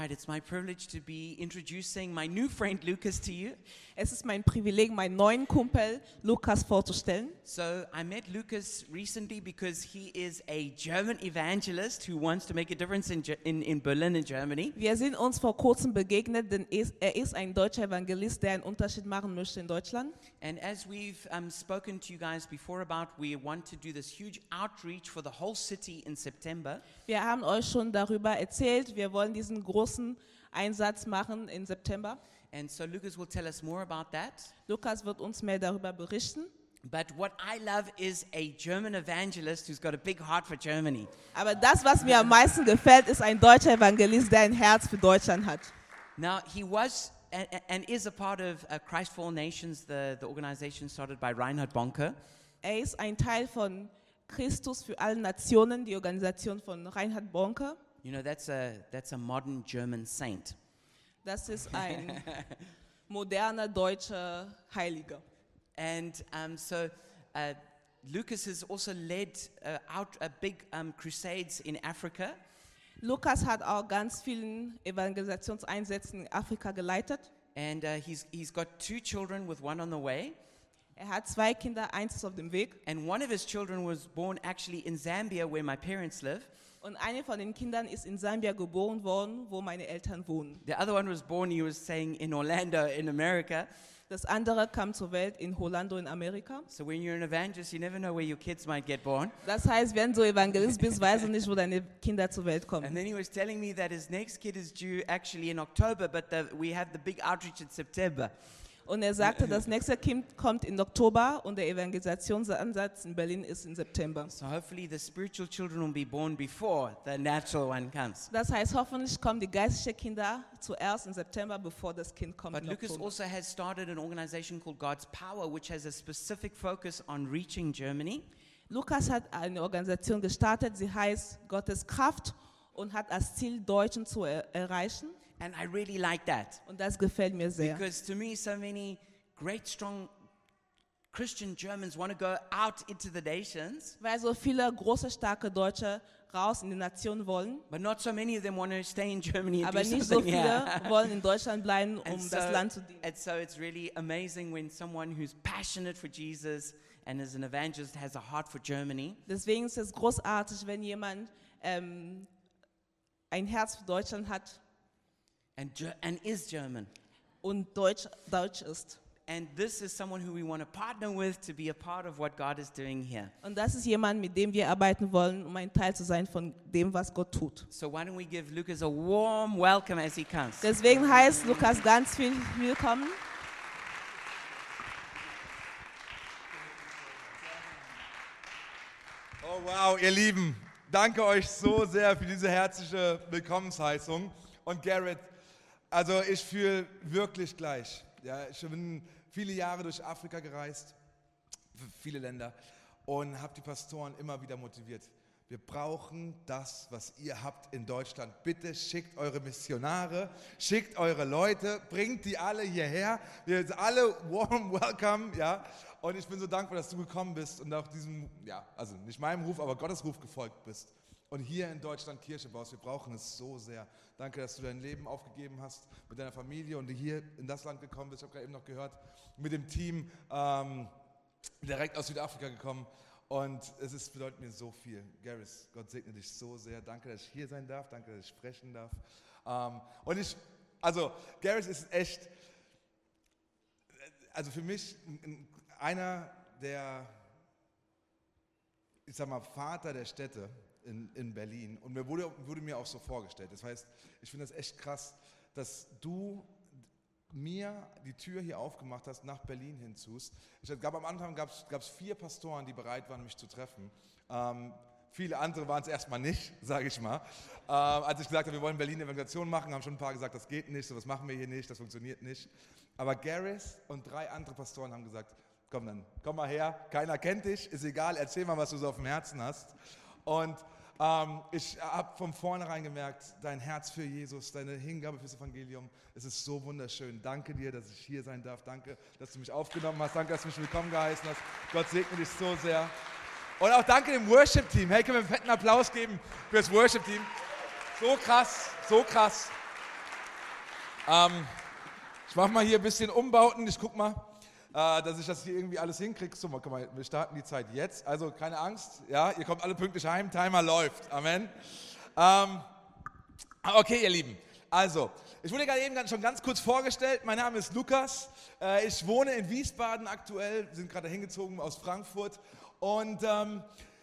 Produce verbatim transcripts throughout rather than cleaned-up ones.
right, it's my privilege to be introducing my new friend Lucas to you. Es ist mein Privileg, meinen neuen Kumpel Lukas vorzustellen. So I met Lucas recently because he is a German evangelist who wants to make a difference in, Ge- in, in Berlin in Germany. Wir sind uns vor kurzem begegnet, denn es- er ist ein deutscher Evangelist, der einen Unterschied machen möchte in Deutschland. And as we've um, spoken to you guys before about, we want to do this huge outreach for the whole city in September. Wir haben euch schon darüber erzählt, wir wollen diesen großen Einsatz machen im September. And so Lucas will tell us more about that. Lukas wird uns mehr darüber berichten. But what I love is a German evangelist who's got a big heart for Germany. Aber das, was mir am meisten gefällt, ist ein deutscher Evangelist, der ein Herz für Deutschland hat. Now, he was and, and is a part of uh, Christ for All Nations, the, the organization started by Reinhard Bonke. Er ist ein Teil von Christus für alle Nationen, die Organisation von Reinhard Bonke. You know, that's a, that's a modern German saint. Das ist ein moderner deutscher Heiliger. And um, so uh, Lucas has also led uh, out uh, big um, crusades in Africa. Lukas hat auch ganz vielen Evangelisationseinsätzen in Afrika geleitet. And uh, he's, he's got two children with one on the way. Er hat zwei Kinder, eins ist auf dem Weg. And one of his children was born actually in Zambia, where my parents live. Und eine von den Kindern ist in Sambia geboren worden, wo meine Eltern wohnen. The other one was born, he was saying, in Orlando, in America. Das andere kam zur Welt in Orlando in Amerika. So when you're an evangelist, you never know where your kids might get born. Das heißt, wenn du Evangelist bist, weißt du nicht, wo deine Kinder zur Welt And kommen. then he was telling me that his next kid is due actually in October, but the, we have the big outreach in September. Und er sagte, das nächste Kind kommt im Oktober und der Evangelisationsansatz in Berlin ist im September. So hopefully the spiritual children will be born before the natural one comes. Das heißt, hoffentlich kommen die geistlichen Kinder zuerst im September, bevor das Kind kommt But im Lucas Oktober. also has started an organization called God's Power, which has a specific focus on reaching Germany. Lukas hat eine Organisation gestartet, sie heißt Gottes Kraft und hat als Ziel, Deutschen zu er erreichen. And I really like that. Und das gefällt mir sehr. Because to me, so many great, strong Christian Germans want to go out into the nations, Weil so viele große, starke Deutsche raus in die Nation wollen, but not so many of them want to stay in Germany and aber do nicht so something viele here. wollen in Deutschland bleiben, And um so, das Land zu dienen. and so it's really amazing when someone who's passionate for Jesus and is an evangelist has a heart for Germany. Deswegen ist es großartig, wenn jemand ähm, ein Herz für Deutschland hat And, Ge- and is German. und Deutsch, Deutsch ist. And this is someone who we want to partner with to be a part of what God is doing here. Und das ist jemand, mit dem wir arbeiten wollen, um ein Teil zu sein von dem, was Gott tut. So why don't we give Lucas a warm welcome as he comes. Deswegen heißt Lukas ganz viel willkommen. Oh wow, ihr Lieben, danke euch so sehr für diese herzliche Willkommensheißung. Und Garrett, also ich fühle wirklich gleich. Ja, ich bin viele Jahre durch Afrika gereist, viele Länder, und habe die Pastoren immer wieder motiviert. Wir brauchen das, was ihr habt in Deutschland. Bitte schickt eure Missionare, schickt eure Leute, bringt die alle hierher. Wir sind alle warm welcome, ja. Und ich bin so dankbar, dass du gekommen bist und auch diesem, ja, also nicht meinem Ruf, aber Gottes Ruf gefolgt bist. Und hier in Deutschland Kirche baust. Wir brauchen es so sehr. Danke, dass du dein Leben aufgegeben hast mit deiner Familie und du hier in das Land gekommen bist. Ich habe gerade eben noch gehört, mit dem Team ähm, direkt aus Südafrika gekommen. Und es ist, bedeutet mir so viel. Gareth, Gott segne dich so sehr. Danke, dass ich hier sein darf. Danke, dass ich sprechen darf. Ähm, und ich, also Gareth ist echt, also für mich einer der, ich sag mal, Vater der Städte in, in Berlin. Und mir wurde, wurde mir auch so vorgestellt. Das heißt, ich finde das echt krass, dass du mir die Tür hier aufgemacht hast, nach Berlin hinzust. Ich gab am Anfang gab es vier Pastoren, die bereit waren, mich zu treffen. Ähm, viele andere waren es erstmal nicht, sage ich mal. Ähm, als ich gesagt habe, wir wollen Berlin Evangelisation machen, haben schon ein paar gesagt, das geht nicht, sowas machen wir hier nicht, das funktioniert nicht. Aber Gareth und drei andere Pastoren haben gesagt, komm dann, komm mal her, keiner kennt dich, ist egal, erzähl mal, was du so auf dem Herzen hast. Und ähm, ich habe von vornherein gemerkt, dein Herz für Jesus, deine Hingabe fürs Evangelium, es ist so wunderschön. Danke dir, dass ich hier sein darf. Danke, dass du mich aufgenommen hast. Danke, dass du mich willkommen geheißen hast. Gott segne dich so sehr. Und auch danke dem Worship-Team. Hey, können wir einen fetten Applaus geben für das Worship-Team? So krass, so krass. Ähm, ich mache mal hier ein bisschen Umbauten. Ich guck mal, äh, dass ich das hier irgendwie alles hinkriege. So, guck mal, wir starten die Zeit jetzt. Also keine Angst, ja, ihr kommt alle pünktlich heim. Timer läuft. Amen. Ähm, okay, ihr Lieben. Also, ich wurde gerade eben schon ganz kurz vorgestellt. Mein Name ist Lukas. Äh, ich wohne in Wiesbaden aktuell. Wir sind gerade hingezogen aus Frankfurt. Und ähm,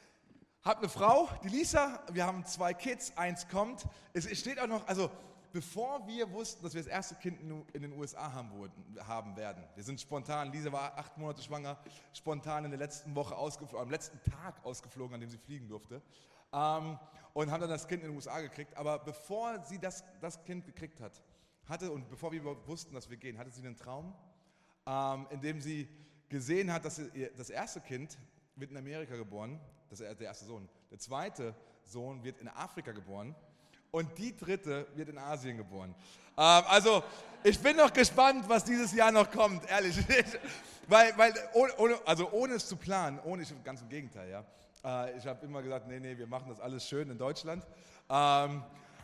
habe eine Frau, die Lisa. Wir haben zwei Kids. Eins kommt. Es steht auch noch, also bevor wir wussten, dass wir das erste Kind in den U S A haben, wurden, haben werden. Wir sind spontan, Lisa war acht Monate schwanger, spontan in der letzten Woche ausgeflogen, am letzten Tag ausgeflogen, an dem sie fliegen durfte. Ähm, und haben dann das Kind in den U S A gekriegt. Aber bevor sie das, das Kind gekriegt hat, hatte, und bevor wir überhaupt wussten, dass wir gehen, hatte sie einen Traum, ähm, in dem sie gesehen hat, dass sie, ihr, das erste Kind wird in Amerika geboren, das ist der erste Sohn. Der zweite Sohn wird in Afrika geboren und die dritte wird in Asien geboren. Ähm, also ich bin noch gespannt, was dieses Jahr noch kommt, ehrlich. weil, weil ohne, also ohne es zu planen, ohne, ich, ganz im Gegenteil, ja. Äh, ich habe immer gesagt, nee, nee, wir machen das alles schön in Deutschland. Ähm,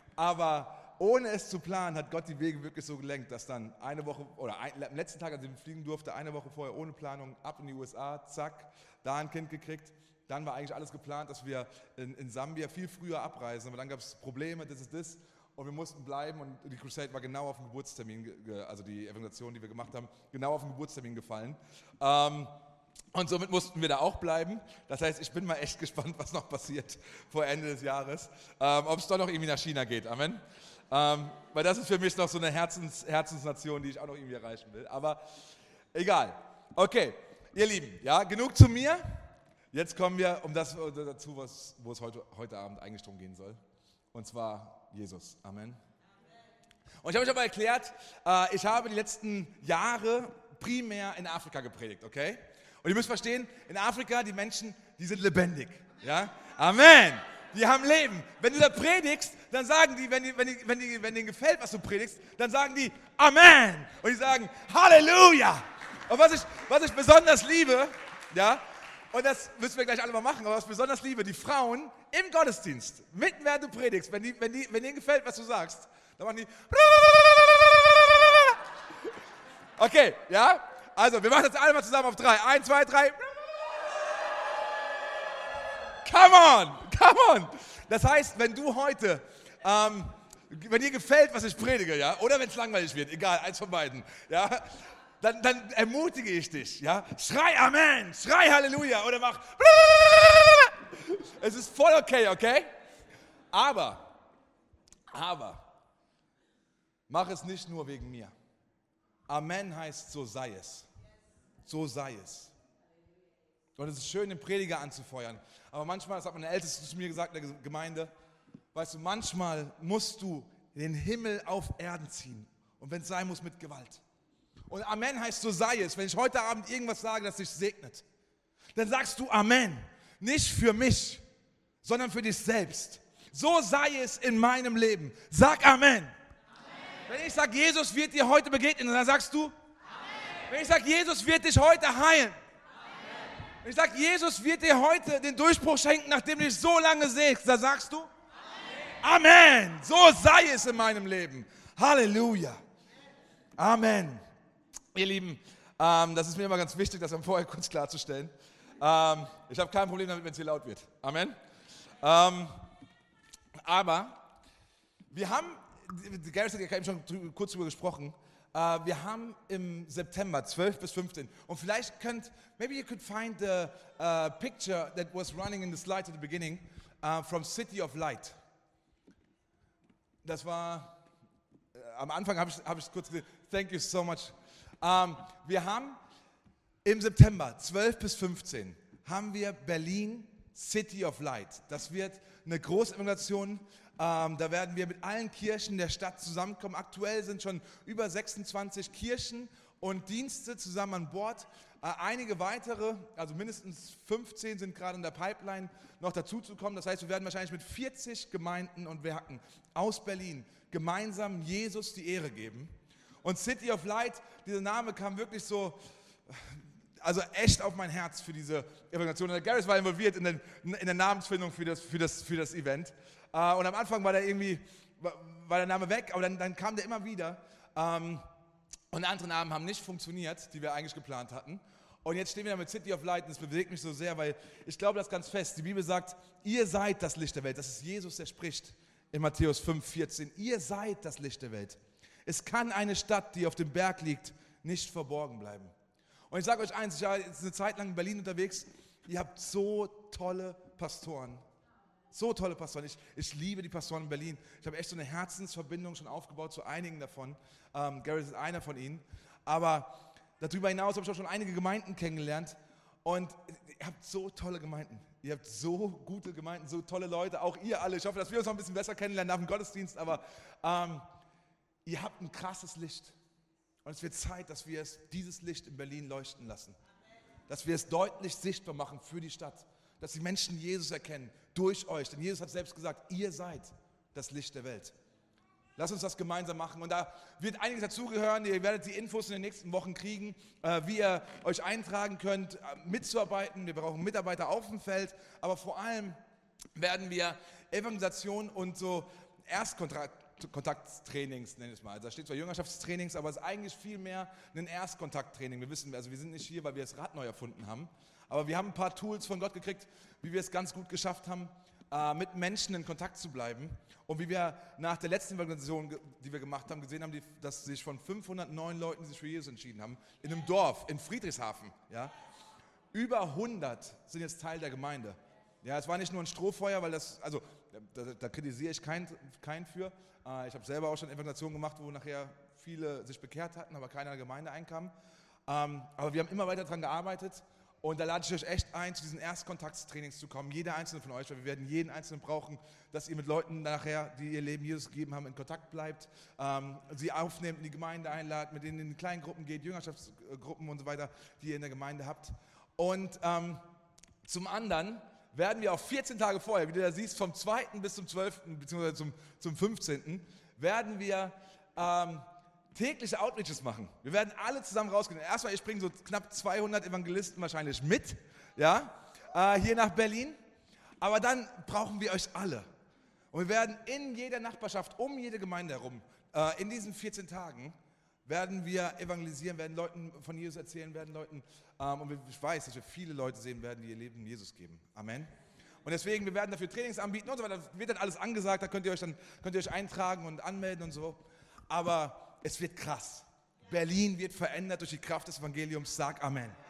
aber ohne es zu planen, hat Gott die Wege wirklich so gelenkt, dass dann eine Woche, oder ein, am letzten Tag, als ich fliegen durfte, eine Woche vorher ohne Planung, ab in die U S A, zack, da ein Kind gekriegt. Dann war eigentlich alles geplant, dass wir in, in Sambia viel früher abreisen, aber dann gab es Probleme, das ist das, und wir mussten bleiben und die Crusade war genau auf den Geburtstermin, also die Evangelisation, die wir gemacht haben, genau auf den Geburtstermin gefallen. Ähm, und somit mussten wir da auch bleiben. Das heißt, ich bin mal echt gespannt, was noch passiert vor Ende des Jahres, ähm, ob es doch noch irgendwie nach China geht. Amen. Ähm, weil das ist für mich noch so eine Herzens, Herzensnation, die ich auch noch irgendwie erreichen will. Aber egal. Okay, ihr Lieben, ja, genug zu mir. Jetzt kommen wir um das dazu, was, wo es heute, heute Abend eigentlich drum gehen soll. Und zwar Jesus. Amen. Und ich habe euch aber erklärt, äh, ich habe die letzten Jahre primär in Afrika gepredigt, okay? Und ihr müsst verstehen, in Afrika, die Menschen, die sind lebendig. Ja? Amen. Die haben Leben. Wenn du da predigst, dann sagen die, wenn, die, wenn, die, wenn, die, wenn denen gefällt, was du predigst, dann sagen die Amen. Und die sagen Halleluja. Und was ich, was ich besonders liebe, ja, und das müssen wir gleich alle mal machen, aber was ich besonders liebe, die Frauen im Gottesdienst, mitten während du predigst, wenn, die, wenn, die, wenn denen gefällt, was du sagst, dann machen die okay, ja? Also, wir machen das alle mal zusammen auf drei. Eins, zwei, drei. Come on, come on. Das heißt, wenn du heute, ähm, wenn dir gefällt, was ich predige, ja, oder wenn es langweilig wird, egal, eins von beiden, ja, dann, dann ermutige ich dich, ja, schrei Amen, schrei Halleluja oder mach. Es ist voll okay, okay? Aber, aber, mach es nicht nur wegen mir. Amen heißt, so sei es. So sei es. Und es ist schön, den Prediger anzufeuern. Aber manchmal, das hat meine Älteste zu mir gesagt in der Gemeinde, weißt du, manchmal musst du den Himmel auf Erden ziehen. Und wenn es sein muss, mit Gewalt. Und Amen heißt, so sei es. Wenn ich heute Abend irgendwas sage, das dich segnet, dann sagst du Amen. Nicht für mich, sondern für dich selbst. So sei es in meinem Leben. Sag Amen. Wenn ich sage, Jesus wird dir heute begegnen, dann sagst du Amen. Wenn ich sage, Jesus wird dich heute heilen. Amen. Wenn ich sage, Jesus wird dir heute den Durchbruch schenken, nachdem du dich so lange sägst, dann sagst du Amen. Amen. So sei es in meinem Leben. Halleluja. Amen. Ihr Lieben, ähm, das ist mir immer ganz wichtig, das vorher kurz klarzustellen. Ähm, ich habe kein Problem damit, wenn es hier laut wird. Amen. Ähm, aber wir haben Gary hat ja eben schon kurz darüber gesprochen. Uh, wir haben im September zwölf bis fünfzehn und vielleicht könnt, maybe you could find the uh, picture that was running in the slides at the beginning uh, from City of Light. Das war, uh, am Anfang habe ich es hab kurz gesagt, thank you so much. Um, wir haben im September zwölf bis fünfzehn haben wir Berlin City of Light. Das wird eine große Evangelisation. Ähm, da werden wir mit allen Kirchen der Stadt zusammenkommen. Aktuell sind schon über sechsundzwanzig Kirchen und Dienste zusammen an Bord. Äh, einige weitere, also mindestens fünfzehn sind gerade in der Pipeline, noch dazu zu kommen. Das heißt, wir werden wahrscheinlich mit vierzig Gemeinden und Werken aus Berlin gemeinsam Jesus die Ehre geben. Und City of Light, dieser Name kam wirklich so, also echt auf mein Herz für diese Evangelisation. Und der Gareth war involviert in, den, in der Namensfindung für das, für das, für das Event. Uh, und am Anfang war der irgendwie, war, war der Name weg, aber dann, dann kam der immer wieder. Ähm, und andere Namen haben nicht funktioniert, die wir eigentlich geplant hatten. Und jetzt stehen wir da mit City of Light und das bewegt mich so sehr, weil ich glaube das ganz fest. Die Bibel sagt, ihr seid das Licht der Welt. Das ist Jesus, der spricht in Matthäus fünf, vierzehn. Ihr seid das Licht der Welt. Es kann eine Stadt, die auf dem Berg liegt, nicht verborgen bleiben. Und ich sage euch eins, ich war jetzt eine Zeit lang in Berlin unterwegs. Ihr habt so tolle Pastoren. So tolle Pastoren. Ich, ich liebe die Pastoren in Berlin. Ich habe echt so eine Herzensverbindung schon aufgebaut zu einigen davon. Ähm, Garrett ist einer von ihnen. Aber darüber hinaus habe ich auch schon einige Gemeinden kennengelernt. Und ihr habt so tolle Gemeinden. Ihr habt so gute Gemeinden, so tolle Leute. Auch ihr alle. Ich hoffe, dass wir uns noch ein bisschen besser kennenlernen nach dem Gottesdienst. Aber ähm, ihr habt ein krasses Licht. Und es wird Zeit, dass wir es, dieses Licht in Berlin leuchten lassen. Dass wir es deutlich sichtbar machen für die Stadt. Dass die Menschen Jesus erkennen, durch euch. Denn Jesus hat selbst gesagt, ihr seid das Licht der Welt. Lasst uns das gemeinsam machen. Und da wird einiges dazugehören. Ihr werdet die Infos in den nächsten Wochen kriegen, äh, wie ihr euch eintragen könnt, äh, mitzuarbeiten. Wir brauchen Mitarbeiter auf dem Feld. Aber vor allem werden wir Evangelisation und so Erstkontakttrainings, nenne ich es mal. Also da steht zwar Jüngerschaftstrainings, aber es ist eigentlich viel mehr ein Erstkontakttraining. Wir wissen, also wir sind nicht hier, weil wir das Rad neu erfunden haben. Aber wir haben ein paar Tools von Gott gekriegt, wie wir es ganz gut geschafft haben, äh, mit Menschen in Kontakt zu bleiben. Und wie wir nach der letzten Evangelisation, die wir gemacht haben, gesehen haben, die, dass sich von fünfhundertneun Leuten, die sich für Jesus entschieden haben, in einem Dorf, in Friedrichshafen, ja, über hundert sind jetzt Teil der Gemeinde. Ja, es war nicht nur ein Strohfeuer, weil das, also da, da kritisiere ich keinen kein für. Äh, ich habe selber auch schon Evangelisationen gemacht, wo nachher viele sich bekehrt hatten, aber keiner in der Gemeinde einkam. Ähm, aber wir haben immer weiter daran gearbeitet. Und da lade ich euch echt ein, zu diesen Erstkontakttrainings zu kommen, jeder einzelne von euch, weil wir werden jeden einzelnen brauchen, dass ihr mit Leuten nachher, die ihr Leben Jesus gegeben haben, in Kontakt bleibt, ähm, sie aufnehmt, in die Gemeinde einladet, mit denen in die kleinen Gruppen geht, Jüngerschaftsgruppen und so weiter, die ihr in der Gemeinde habt. Und ähm, zum anderen werden wir auch vierzehn Tage vorher, wie du da siehst, vom zweiten bis zum zwölften beziehungsweise zum, zum fünfzehnten werden wir ähm, tägliche Outreaches machen. Wir werden alle zusammen rausgehen. Erstmal, ich bringe so knapp zweihundert Evangelisten wahrscheinlich mit, ja, äh, hier nach Berlin. Aber dann brauchen wir euch alle. Und wir werden in jeder Nachbarschaft, um jede Gemeinde herum, äh, in diesen vierzehn Tagen, werden wir evangelisieren, werden Leuten von Jesus erzählen, werden Leuten, ähm, und ich weiß, dass wir viele Leute sehen werden, die ihr Leben Jesus geben. Amen. Und deswegen, wir werden dafür Trainings anbieten und so weiter. Das wird dann alles angesagt, da könnt ihr euch dann könnt ihr euch eintragen und anmelden und so. Aber es wird krass. Berlin wird verändert durch die Kraft des Evangeliums. Sag Amen. Amen.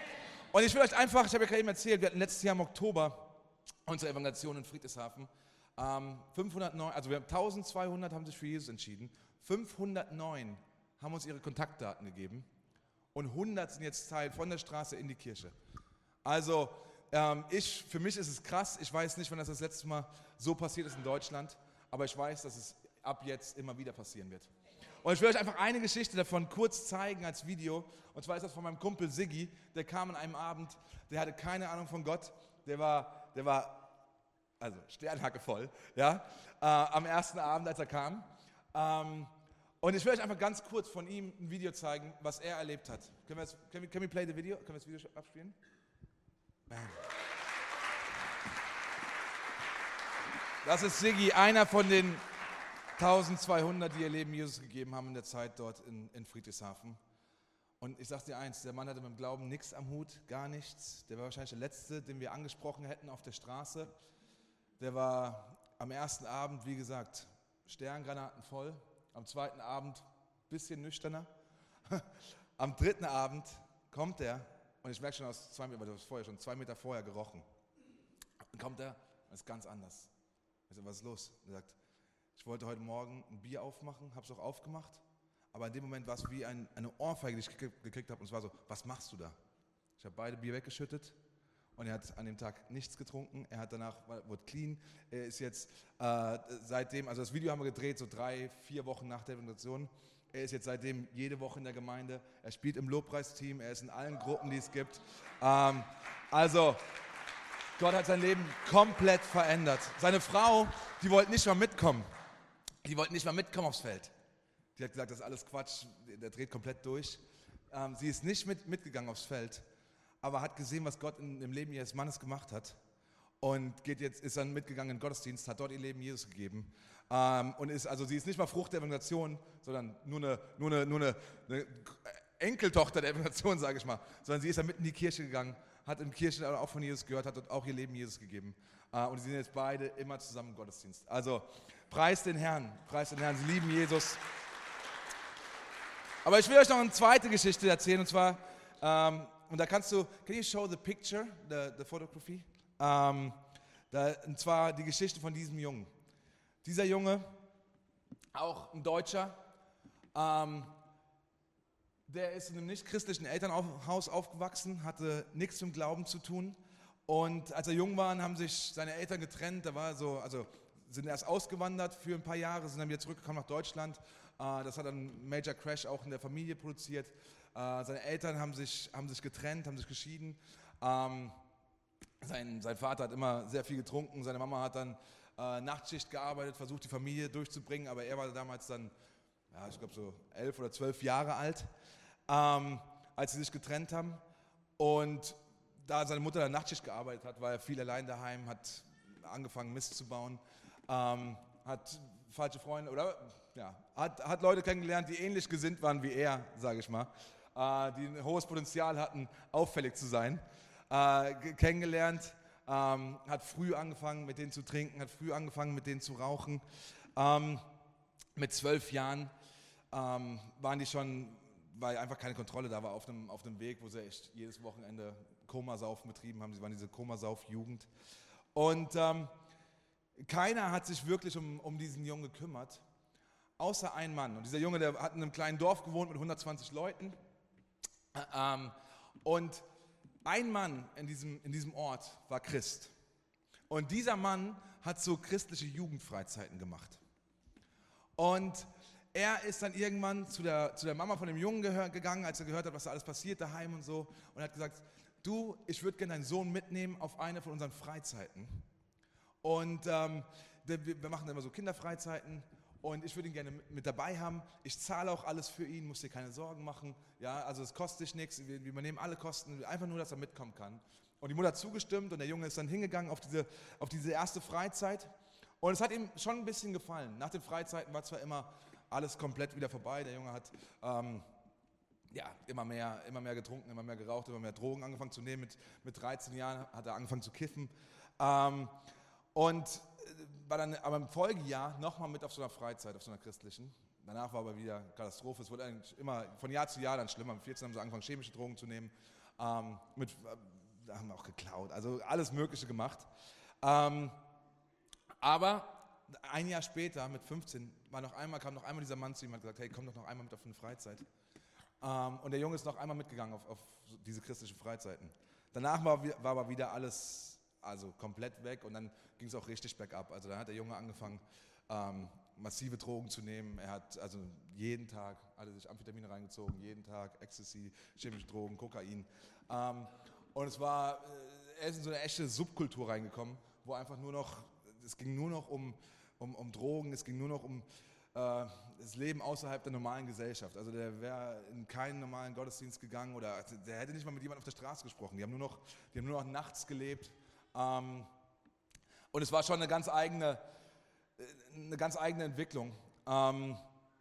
Und ich will euch einfach, ich habe ja gerade eben erzählt, wir hatten letztes Jahr im Oktober unsere Evangelisation in Friedrichshafen. Ähm, fünfhundertneun, also wir haben eintausendzweihundert haben sich für Jesus entschieden. fünfhundertneun haben uns ihre Kontaktdaten gegeben. Und hundert sind jetzt Teil von der Straße in die Kirche. Also ähm, ich, für mich ist es krass. Ich weiß nicht, wann das das letzte Mal so passiert ist in Deutschland. Aber ich weiß, dass es ab jetzt immer wieder passieren wird. Und ich will euch einfach eine Geschichte davon kurz zeigen als Video. Und zwar ist das von meinem Kumpel Siggi. Der kam an einem Abend, der hatte keine Ahnung von Gott. Der war, der war also Sternhacke voll, ja, äh, am ersten Abend, als er kam. Ähm, und ich will euch einfach ganz kurz von ihm ein Video zeigen, was er erlebt hat. Können wir das, can we, can we play the video? Können wir das Video abspielen? Bam. Das ist Siggi, einer von den eintausendzweihundert, die ihr Leben Jesus gegeben haben in der Zeit dort in, in Friedrichshafen. Und ich sag dir eins, der Mann hatte mit dem Glauben nichts am Hut, gar nichts. Der war wahrscheinlich der Letzte, den wir angesprochen hätten auf der Straße. Der war am ersten Abend, wie gesagt, Sterngranaten voll. Am zweiten Abend ein bisschen nüchterner. Am dritten Abend kommt er, und ich merke schon aus zwei Meter, das vorher schon zwei Meter vorher gerochen. Dann kommt er, und ist ganz anders. Ich sage, was ist los? Er sagt, ich wollte heute Morgen ein Bier aufmachen, habe es auch aufgemacht, aber in dem Moment war es wie ein, eine Ohrfeige, die ich gekriegt habe, und es war so, was machst du da? Ich habe beide Bier weggeschüttet und er hat an dem Tag nichts getrunken, er hat danach, wurde clean, er ist jetzt äh, seitdem, also das Video haben wir gedreht, so drei, vier Wochen nach der Evangelisation, er ist jetzt seitdem jede Woche in der Gemeinde, er spielt im Lobpreisteam, er ist in allen Gruppen, die es gibt, ähm, also Gott hat sein Leben komplett verändert. Seine Frau, die wollte nicht mal mitkommen. Die wollten nicht mal mitkommen aufs Feld. Die hat gesagt, das ist alles Quatsch, der dreht komplett durch. Ähm, sie ist nicht mit, mitgegangen aufs Feld, aber hat gesehen, was Gott in, im Leben ihres Mannes gemacht hat. Und geht jetzt, ist dann mitgegangen in den Gottesdienst, hat dort ihr Leben Jesus gegeben. Ähm, und ist, also sie ist nicht mal Frucht der Evangelisation, sondern nur eine, nur eine, nur eine, eine Enkeltochter der Evangelisation, sage ich mal. Sondern sie ist da mitten in die Kirche gegangen, hat in der Kirche auch von Jesus gehört, hat dort auch ihr Leben Jesus gegeben. Äh, und sie sind jetzt beide immer zusammen im Gottesdienst. Also preist den Herrn, preist den Herrn, sie lieben Jesus. Aber ich will euch noch eine zweite Geschichte erzählen, und zwar, ähm, und da kannst du, can you show the picture, the, the photography? Ähm, da, und zwar die Geschichte von diesem Jungen. Dieser Junge, auch ein Deutscher, ähm, der ist in einem nicht-christlichen Elternhaus aufgewachsen, hatte nichts mit dem Glauben zu tun. Und als er jung war, haben sich seine Eltern getrennt. Da war so, also sind erst ausgewandert für ein paar Jahre, sind dann wieder zurückgekommen nach Deutschland. Äh, das hat dann einen Major Crash auch in der Familie produziert. Äh, seine Eltern haben sich, haben sich getrennt, haben sich geschieden. Ähm, sein, sein Vater hat immer sehr viel getrunken. Seine Mama hat dann äh, Nachtschicht gearbeitet, versucht die Familie durchzubringen. Aber er war damals dann, ja, ich glaube so elf oder zwölf Jahre alt, ähm, als sie sich getrennt haben. Und da seine Mutter dann Nachtschicht gearbeitet hat, war er viel allein daheim, hat angefangen Mist zu bauen, ähm, hat falsche Freunde oder ja, hat, hat Leute kennengelernt, die ähnlich gesinnt waren wie er, sage ich mal, äh, die ein hohes Potenzial hatten, auffällig zu sein, äh, kennengelernt, ähm, hat früh angefangen mit denen zu trinken, hat früh angefangen mit denen zu rauchen. Ähm, mit zwölf Jahren ähm, waren die schon, weil einfach keine Kontrolle da war, auf dem, auf dem Weg, wo sie echt jedes Wochenende Komasaufen betrieben haben. Sie waren diese Komasauf-Jugend. Und ähm, keiner hat sich wirklich um, um diesen Jungen gekümmert, außer ein Mann. Und dieser Junge, der hat in einem kleinen Dorf gewohnt mit hundertzwanzig Leuten. Ähm, und ein Mann in diesem, in diesem Ort war Christ. Und dieser Mann hat so christliche Jugendfreizeiten gemacht. Und er ist dann irgendwann zu der, zu der Mama von dem Jungen gehör, gegangen, als er gehört hat, was da alles passiert daheim und so. Und hat gesagt, du, ich würde gerne deinen Sohn mitnehmen auf eine von unseren Freizeiten. Und ähm, wir machen dann immer so Kinderfreizeiten. Und ich würde ihn gerne mit dabei haben. Ich zahle auch alles für ihn, muss dir keine Sorgen machen. Ja, also es kostet dich nichts, wir, wir übernehmen alle Kosten, einfach nur, dass er mitkommen kann. Und die Mutter hat zugestimmt und der Junge ist dann hingegangen auf diese, auf diese erste Freizeit. Und es hat ihm schon ein bisschen gefallen. Nach den Freizeiten war zwar immer alles komplett wieder vorbei. Der Junge hat ähm, ja, immer, mehr, immer mehr getrunken, immer mehr geraucht, immer mehr Drogen angefangen zu nehmen. Mit, mit dreizehn Jahren hat er angefangen zu kiffen. Ähm, und war dann aber im Folgejahr nochmal mit auf so einer Freizeit, auf so einer christlichen. Danach war aber wieder Katastrophe. Es wurde eigentlich immer von Jahr zu Jahr dann schlimmer. Mit vierzehn haben sie angefangen, chemische Drogen zu nehmen. Ähm, mit, da haben wir auch geklaut, also alles Mögliche gemacht. Ähm, aber ein Jahr später, mit fünfzehn, war noch einmal, kam noch einmal dieser Mann zu ihm und hat gesagt, hey, komm doch noch einmal mit auf eine Freizeit. Ähm, und der Junge ist noch einmal mitgegangen auf, auf diese christlichen Freizeiten. Danach war, war aber wieder alles also komplett weg und dann ging es auch richtig bergab. Also dann hat der Junge angefangen, ähm, massive Drogen zu nehmen. Er hat also jeden Tag, hat er sich Amphetamine reingezogen, jeden Tag Ecstasy, chemische Drogen, Kokain. Ähm, und es war, er ist in so eine echte Subkultur reingekommen, wo einfach nur noch, es ging nur noch um, um, um Drogen, es ging nur noch um äh, das Leben außerhalb der normalen Gesellschaft. Also der wäre in keinen normalen Gottesdienst gegangen oder der hätte nicht mal mit jemandem auf der Straße gesprochen. Die haben nur noch, die haben nur noch nachts gelebt. Ähm, und es war schon eine ganz eigene, eine ganz eigene Entwicklung. Ähm,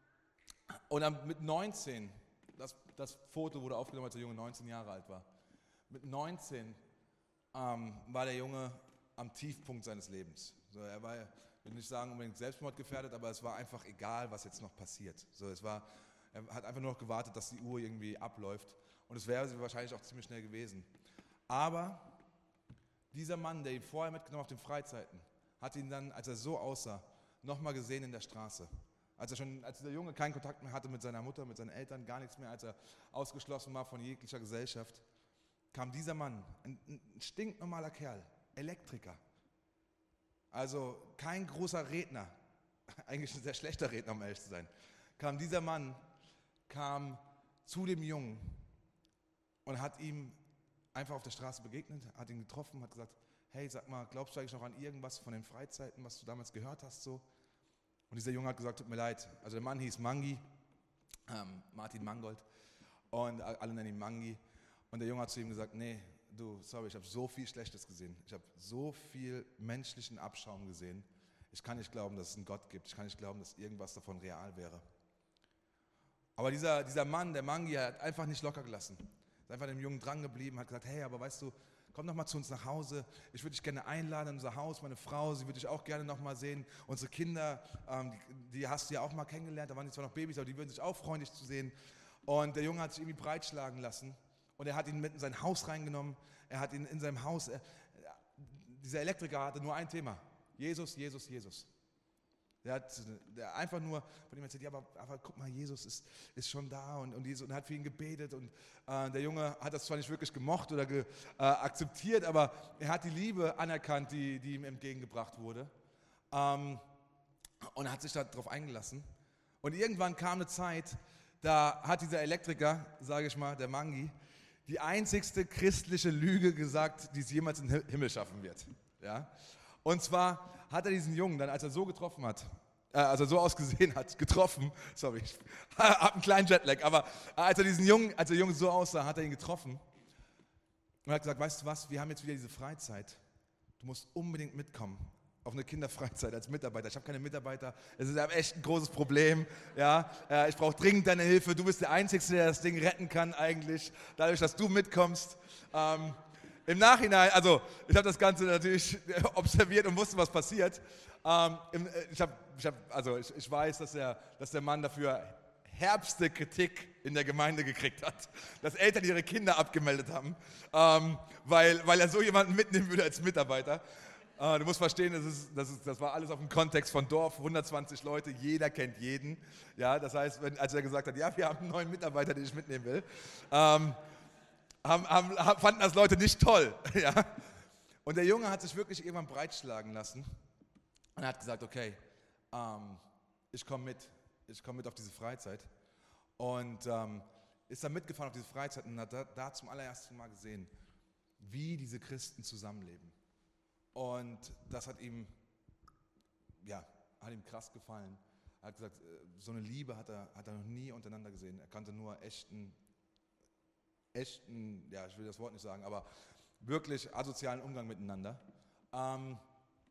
und dann mit neunzehn, das, das Foto wurde aufgenommen, als der Junge neunzehn Jahre alt war. Mit neunzehn ähm, war der Junge am Tiefpunkt seines Lebens. So, er war, ich will nicht sagen unbedingt selbstmordgefährdet, aber es war einfach egal, was jetzt noch passiert. So, es war, er hat einfach nur noch gewartet, dass die Uhr irgendwie abläuft. Und es wäre sie wahrscheinlich auch ziemlich schnell gewesen. Aber dieser Mann, der ihn vorher mitgenommen auf den Freizeiten, hat ihn dann, als er so aussah, nochmal gesehen in der Straße. Als er schon, als der Junge keinen Kontakt mehr hatte mit seiner Mutter, mit seinen Eltern, gar nichts mehr, als er ausgeschlossen war von jeglicher Gesellschaft, kam dieser Mann, ein, ein stinknormaler Kerl, Elektriker. Also kein großer Redner, eigentlich ein sehr schlechter Redner, um ehrlich zu sein, kam dieser Mann, kam zu dem Jungen und hat ihm einfach auf der Straße begegnet, hat ihn getroffen, hat gesagt, hey, sag mal, glaubst du eigentlich noch an irgendwas von den Freizeiten, was du damals gehört hast? So? Und dieser Junge hat gesagt, tut mir leid. Also der Mann hieß Mangi, ähm, Martin Mangold, und alle nennen ihn Mangi. Und der Junge hat zu ihm gesagt, nee, du, sorry, ich habe so viel Schlechtes gesehen. Ich habe so viel menschlichen Abschaum gesehen. Ich kann nicht glauben, dass es einen Gott gibt. Ich kann nicht glauben, dass irgendwas davon real wäre. Aber dieser, dieser Mann, der Mangi, hat einfach nicht locker gelassen. Ist einfach dem Jungen dran geblieben, hat gesagt, hey, aber weißt du, komm doch mal zu uns nach Hause. Ich würde dich gerne einladen in unser Haus. Meine Frau, sie würde dich auch gerne noch mal sehen. Unsere Kinder, ähm, die, die hast du ja auch mal kennengelernt. Da waren die zwar noch Babys, aber die würden sich auch freuen, dich zu sehen. Und der Junge hat sich irgendwie breitschlagen lassen. Und er hat ihn mit in sein Haus reingenommen. Er hat ihn in seinem Haus, er, dieser Elektriker hatte nur ein Thema. Jesus, Jesus, Jesus. Der hat der einfach nur von ihm erzählt, ja, aber, aber guck mal, Jesus ist, ist schon da und, und, Jesus, und hat für ihn gebetet. Und äh, der Junge hat das zwar nicht wirklich gemocht oder ge, äh, akzeptiert, aber er hat die Liebe anerkannt, die, die ihm entgegengebracht wurde. Ähm, und hat sich darauf eingelassen. Und irgendwann kam eine Zeit, da hat dieser Elektriker, sage ich mal, der Mangi, die einzigste christliche Lüge gesagt, die es jemals in den Himmel schaffen wird. Ja? Und zwar hat er diesen Jungen dann, als er so getroffen hat, äh, als er so ausgesehen hat, getroffen, sorry, ich habe einen kleinen Jetlag, aber als er diesen Jungen, als der Junge so aussah, hat er ihn getroffen und hat gesagt, weißt du was, wir haben jetzt wieder diese Freizeit, du musst unbedingt mitkommen auf eine Kinderfreizeit als Mitarbeiter. Ich habe keine Mitarbeiter, es ist echt ein großes Problem, ja, äh, ich brauche dringend deine Hilfe, du bist der Einzige, der das Ding retten kann eigentlich, dadurch, dass du mitkommst. Ähm, Im Nachhinein, also ich habe das Ganze natürlich observiert und wusste, was passiert. Ähm, im, ich, hab, ich, hab, also ich, ich weiß, dass der, dass der Mann dafür herbste Kritik in der Gemeinde gekriegt hat, dass Eltern ihre Kinder abgemeldet haben, ähm, weil, weil er so jemanden mitnehmen würde als Mitarbeiter. Äh, du musst verstehen, das, ist, das, ist, das war alles auf dem Kontext von Dorf, hundertzwanzig Leute, jeder kennt jeden. Ja, das heißt, wenn, als er gesagt hat, ja, wir haben einen neuen Mitarbeiter, den ich mitnehmen will, ähm, Haben, haben, fanden das Leute nicht toll. Ja? Und der Junge hat sich wirklich irgendwann breitschlagen lassen und hat gesagt, okay, ähm, ich komme mit, ich komme mit auf diese Freizeit. Und ähm, ist dann mitgefahren auf diese Freizeit und hat da, da zum allerersten Mal gesehen, wie diese Christen zusammenleben. Und das hat ihm, ja, hat ihm krass gefallen. Er hat gesagt, so eine Liebe hat er, hat er noch nie untereinander gesehen. Er kannte nur echten echten, ja, ich will das Wort nicht sagen, aber wirklich asozialen Umgang miteinander. Ähm,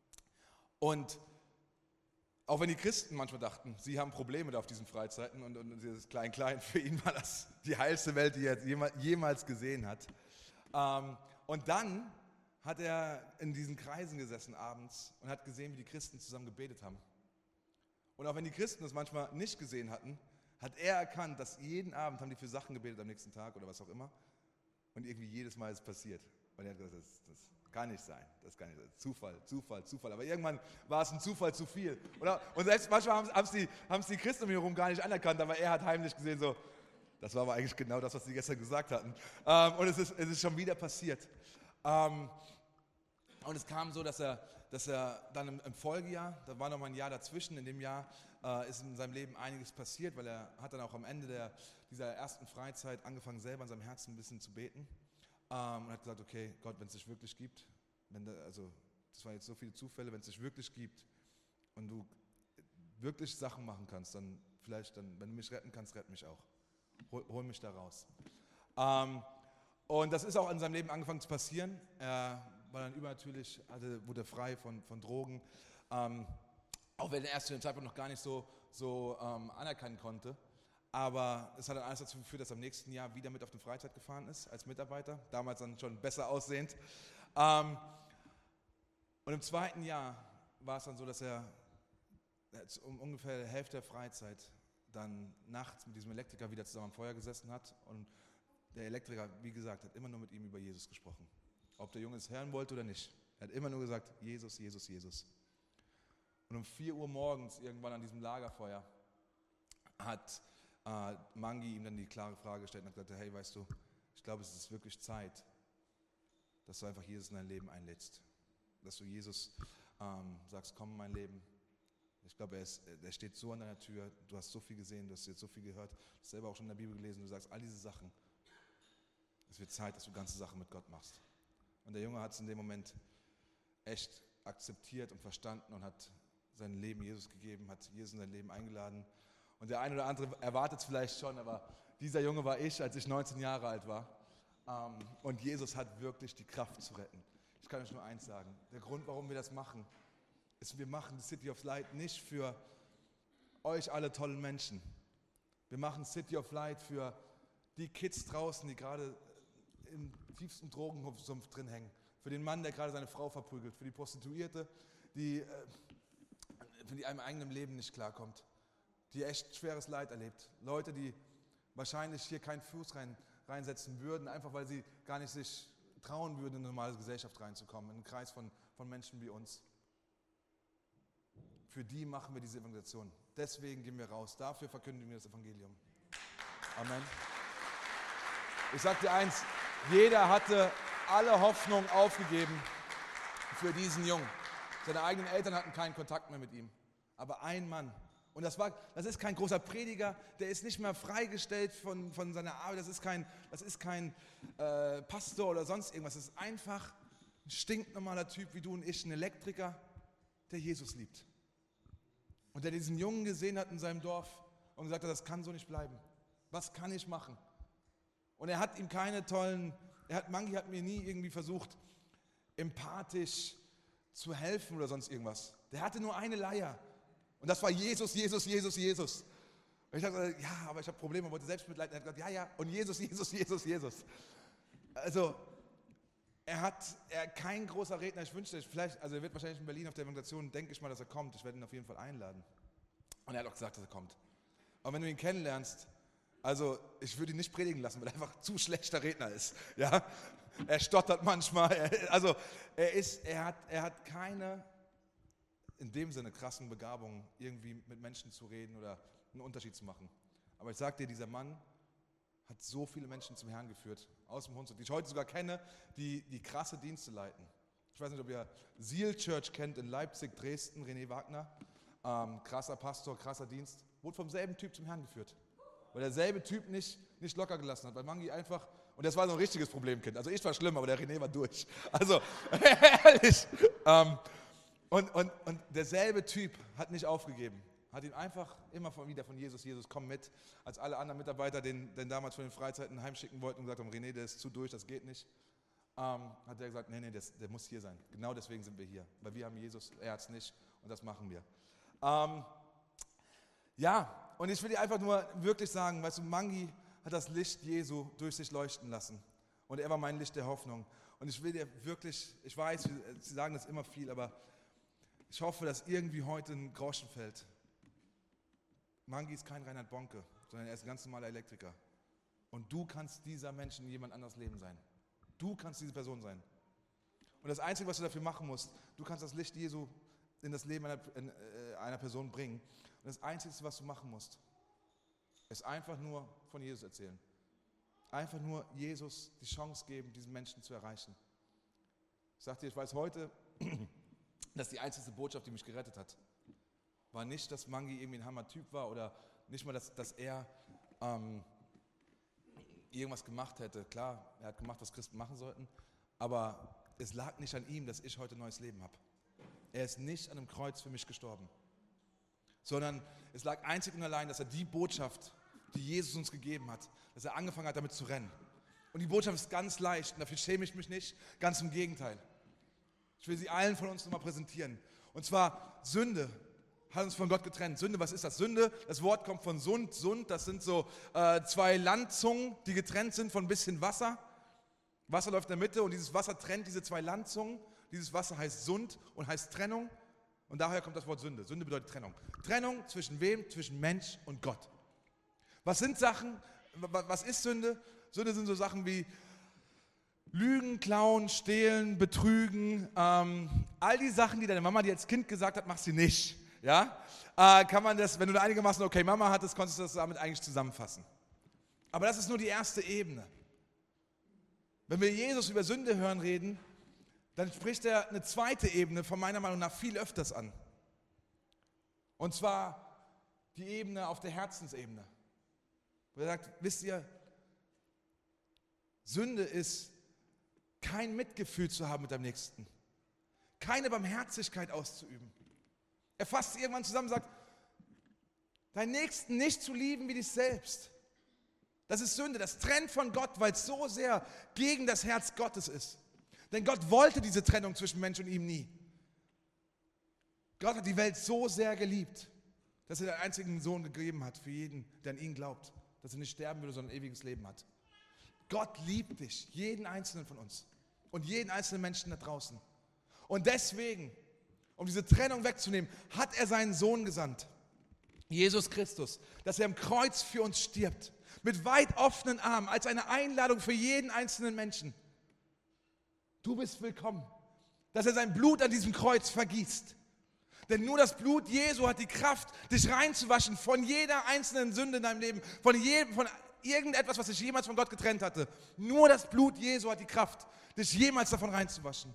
und auch wenn die Christen manchmal dachten, sie haben Probleme da auf diesen Freizeiten und, und dieses Klein-Klein, für ihn war das die heilste Welt, die er jemals gesehen hat. Ähm, und dann hat er in diesen Kreisen gesessen abends und hat gesehen, wie die Christen zusammen gebetet haben. Und auch wenn die Christen das manchmal nicht gesehen hatten, hat er erkannt, dass jeden Abend haben die für Sachen gebetet am nächsten Tag oder was auch immer. Und irgendwie jedes Mal ist es passiert. Und er hat gesagt, das, das kann nicht sein. Das kann nicht sein. Zufall, Zufall, Zufall. Aber irgendwann war es ein Zufall zu viel. Oder? Und selbst manchmal haben es die, die Christen um ihn herum gar nicht anerkannt, aber er hat heimlich gesehen, so, das war aber eigentlich genau das, was sie gestern gesagt hatten. Ähm, und es ist, es ist schon wieder passiert. Ähm, und es kam so, dass er, dass er dann im, im Folgejahr, da war noch mal ein Jahr dazwischen, in dem Jahr äh, ist in seinem Leben einiges passiert, weil er hat dann auch am Ende der, dieser ersten Freizeit angefangen, selber in seinem Herzen ein bisschen zu beten ähm, und hat gesagt, okay, Gott, wenn es dich wirklich gibt, wenn da, also das waren jetzt so viele Zufälle, wenn es dich wirklich gibt und du wirklich Sachen machen kannst, dann vielleicht, dann, wenn du mich retten kannst, rett mich auch. Hol, hol mich da raus. Ähm, und das ist auch in seinem Leben angefangen zu passieren. Er war dann übernatürlich, hatte, wurde frei von, von Drogen, ähm, auch wenn er erst zu dem Zeitpunkt noch gar nicht so, so ähm, anerkennen konnte. Aber es hat dann alles dazu geführt, dass er im nächsten Jahr wieder mit auf die Freizeit gefahren ist als Mitarbeiter, damals dann schon besser aussehend. Ähm, und im zweiten Jahr war es dann so, dass er um ungefähr die Hälfte der Freizeit dann nachts mit diesem Elektriker wieder zusammen am Feuer gesessen hat. Und der Elektriker, wie gesagt, hat immer nur mit ihm über Jesus gesprochen. Ob der Junge es hören wollte oder nicht. Er hat immer nur gesagt, Jesus, Jesus, Jesus. Und um vier Uhr morgens irgendwann an diesem Lagerfeuer hat äh, Mangi ihm dann die klare Frage gestellt und hat gesagt, hey, weißt du, ich glaube, es ist wirklich Zeit, dass du einfach Jesus in dein Leben einlädst. Dass du Jesus ähm, sagst, komm in mein Leben. Ich glaube, er, ist, er steht so an deiner Tür, du hast so viel gesehen, du hast jetzt so viel gehört, du hast selber auch schon in der Bibel gelesen, du sagst all diese Sachen. Es wird Zeit, dass du ganze Sachen mit Gott machst. Und der Junge hat es in dem Moment echt akzeptiert und verstanden und hat sein Leben Jesus gegeben, hat Jesus in sein Leben eingeladen. Und der eine oder andere erwartet es vielleicht schon, aber dieser Junge war ich, als ich neunzehn Jahre alt war. Und Jesus hat wirklich die Kraft zu retten. Ich kann euch nur eins sagen, der Grund, warum wir das machen, ist, wir machen City of Light nicht für euch alle tollen Menschen. Wir machen City of Light für die Kids draußen, die gerade im tiefsten Drogensumpf drin hängen. Für den Mann, der gerade seine Frau verprügelt. Für die Prostituierte, die, äh, für die einem eigenen Leben nicht klarkommt. Die echt schweres Leid erlebt. Leute, die wahrscheinlich hier keinen Fuß rein, reinsetzen würden, einfach weil sie gar nicht sich trauen würden, in eine normale Gesellschaft reinzukommen, in einen Kreis von, von Menschen wie uns. Für die machen wir diese Evangelisation. Deswegen gehen wir raus. Dafür verkündigen wir das Evangelium. Amen. Ich sage dir eins, jeder hatte alle Hoffnung aufgegeben für diesen Jungen. Seine eigenen Eltern hatten keinen Kontakt mehr mit ihm. Aber ein Mann, und das, war, das ist kein großer Prediger, der ist nicht mehr freigestellt von, von seiner Arbeit, das ist kein, das ist kein äh, Pastor oder sonst irgendwas, das ist einfach ein stinknormaler Typ wie du und ich, ein Elektriker, der Jesus liebt. Und der diesen Jungen gesehen hat in seinem Dorf und gesagt hat, das kann so nicht bleiben. Was kann ich machen? Und er hat ihm keine tollen, er hat, Mangi hat mir nie irgendwie versucht, empathisch zu helfen oder sonst irgendwas. Der hatte nur eine Leier. Und das war Jesus, Jesus, Jesus, Jesus. Und ich dachte, ja, aber ich habe Probleme, wollte Selbstmitleid. Und er hat gesagt, ja, ja, und Jesus, Jesus, Jesus, Jesus. Also, er hat, er kein großer Redner, ich wünschte, vielleicht, also er wird wahrscheinlich in Berlin auf der Evangelisation, denke ich mal, dass er kommt. Ich werde ihn auf jeden Fall einladen. Und er hat auch gesagt, dass er kommt. Aber wenn du ihn kennenlernst, also ich würde ihn nicht predigen lassen, weil er einfach zu schlechter Redner ist. Ja? Er stottert manchmal. Er, also er, ist, er, hat, er hat keine, in dem Sinne, krassen Begabungen, irgendwie mit Menschen zu reden oder einen Unterschied zu machen. Aber ich sage dir, dieser Mann hat so viele Menschen zum Herrn geführt, aus dem Hunsrück, die ich heute sogar kenne, die, die krasse Dienste leiten. Ich weiß nicht, ob ihr Seal Church kennt in Leipzig, Dresden, René Wagner. Ähm, krasser Pastor, krasser Dienst. Wurde vom selben Typ zum Herrn geführt. Weil derselbe Typ nicht, nicht locker gelassen hat, weil Mangi einfach, und das war so ein richtiges Problemkind, also ich war schlimm, aber der René war durch, also ehrlich, ähm, und, und, und derselbe Typ hat nicht aufgegeben, hat ihn einfach immer von, wieder von Jesus, Jesus, komm mit, als alle anderen Mitarbeiter den, den damals von den Freizeiten heimschicken wollten und gesagt haben, René, der ist zu durch, das geht nicht, ähm, hat er gesagt, nee, nee, das, der muss hier sein, genau deswegen sind wir hier, weil wir haben Jesus, er hat es nicht und das machen wir. Ähm, ja, und ich will dir einfach nur wirklich sagen, weißt du, Mangi hat das Licht Jesu durch sich leuchten lassen. Und er war mein Licht der Hoffnung. Und ich will dir wirklich, ich weiß, sie sagen das immer viel, aber ich hoffe, dass irgendwie heute ein Groschen fällt. Mangi ist kein Reinhard Bonke, sondern er ist ein ganz normaler Elektriker. Und du kannst dieser Mensch in jemand anderes Leben sein. Du kannst diese Person sein. Und das Einzige, was du dafür machen musst, du kannst das Licht Jesu in das Leben einer, in, äh, einer Person bringen. Und das Einzige, was du machen musst, ist einfach nur von Jesus erzählen. Einfach nur Jesus die Chance geben, diesen Menschen zu erreichen. Ich sag dir, ich weiß heute, dass die einzige Botschaft, die mich gerettet hat, war nicht, dass Mangi irgendwie ein Hammer-Typ war oder nicht mal, dass, dass er ähm, irgendwas gemacht hätte. Klar, er hat gemacht, was Christen machen sollten, aber es lag nicht an ihm, dass ich heute ein neues Leben habe. Er ist nicht an einem Kreuz für mich gestorben, sondern es lag einzig und allein, dass er die Botschaft, die Jesus uns gegeben hat, dass er angefangen hat, damit zu rennen. Und die Botschaft ist ganz leicht und dafür schäme ich mich nicht, ganz im Gegenteil. Ich will sie allen von uns nochmal präsentieren. Und zwar, Sünde hat uns von Gott getrennt. Sünde, was ist das? Sünde, das Wort kommt von Sund. Sund, das sind so äh, zwei Landzungen, die getrennt sind von ein bisschen Wasser. Wasser läuft in der Mitte und dieses Wasser trennt diese zwei Landzungen. Dieses Wasser heißt Sund und heißt Trennung. Und daher kommt das Wort Sünde. Sünde bedeutet Trennung. Trennung zwischen wem? Zwischen Mensch und Gott. Was sind Sachen, was ist Sünde? Sünde sind so Sachen wie Lügen, Klauen, Stehlen, Betrügen. Ähm, all die Sachen, die deine Mama dir als Kind gesagt hat, mach sie nicht. Ja? Äh, kann man das, wenn du einigermaßen okay Mama hattest, konntest du das damit eigentlich zusammenfassen. Aber das ist nur die erste Ebene. Wenn wir Jesus über Sünde hören reden, dann spricht er eine zweite Ebene von meiner Meinung nach viel öfters an. Und zwar die Ebene auf der Herzensebene. Wo er sagt, wisst ihr, Sünde ist kein Mitgefühl zu haben mit deinem Nächsten. Keine Barmherzigkeit auszuüben. Er fasst irgendwann zusammen und sagt, deinen Nächsten nicht zu lieben wie dich selbst. Das ist Sünde, das trennt von Gott, weil es so sehr gegen das Herz Gottes ist. Denn Gott wollte diese Trennung zwischen Mensch und ihm nie. Gott hat die Welt so sehr geliebt, dass er den einzigen Sohn gegeben hat für jeden, der an ihn glaubt, dass er nicht sterben würde, sondern ein ewiges Leben hat. Gott liebt dich, jeden einzelnen von uns und jeden einzelnen Menschen da draußen. Und deswegen, um diese Trennung wegzunehmen, hat er seinen Sohn gesandt, Jesus Christus, dass er am Kreuz für uns stirbt, mit weit offenen Armen, als eine Einladung für jeden einzelnen Menschen. Du bist willkommen, dass er sein Blut an diesem Kreuz vergießt. Denn nur das Blut Jesu hat die Kraft, dich reinzuwaschen von jeder einzelnen Sünde in deinem Leben, von, jedem, von irgendetwas, was dich jemals von Gott getrennt hatte. Nur das Blut Jesu hat die Kraft, dich jemals davon reinzuwaschen.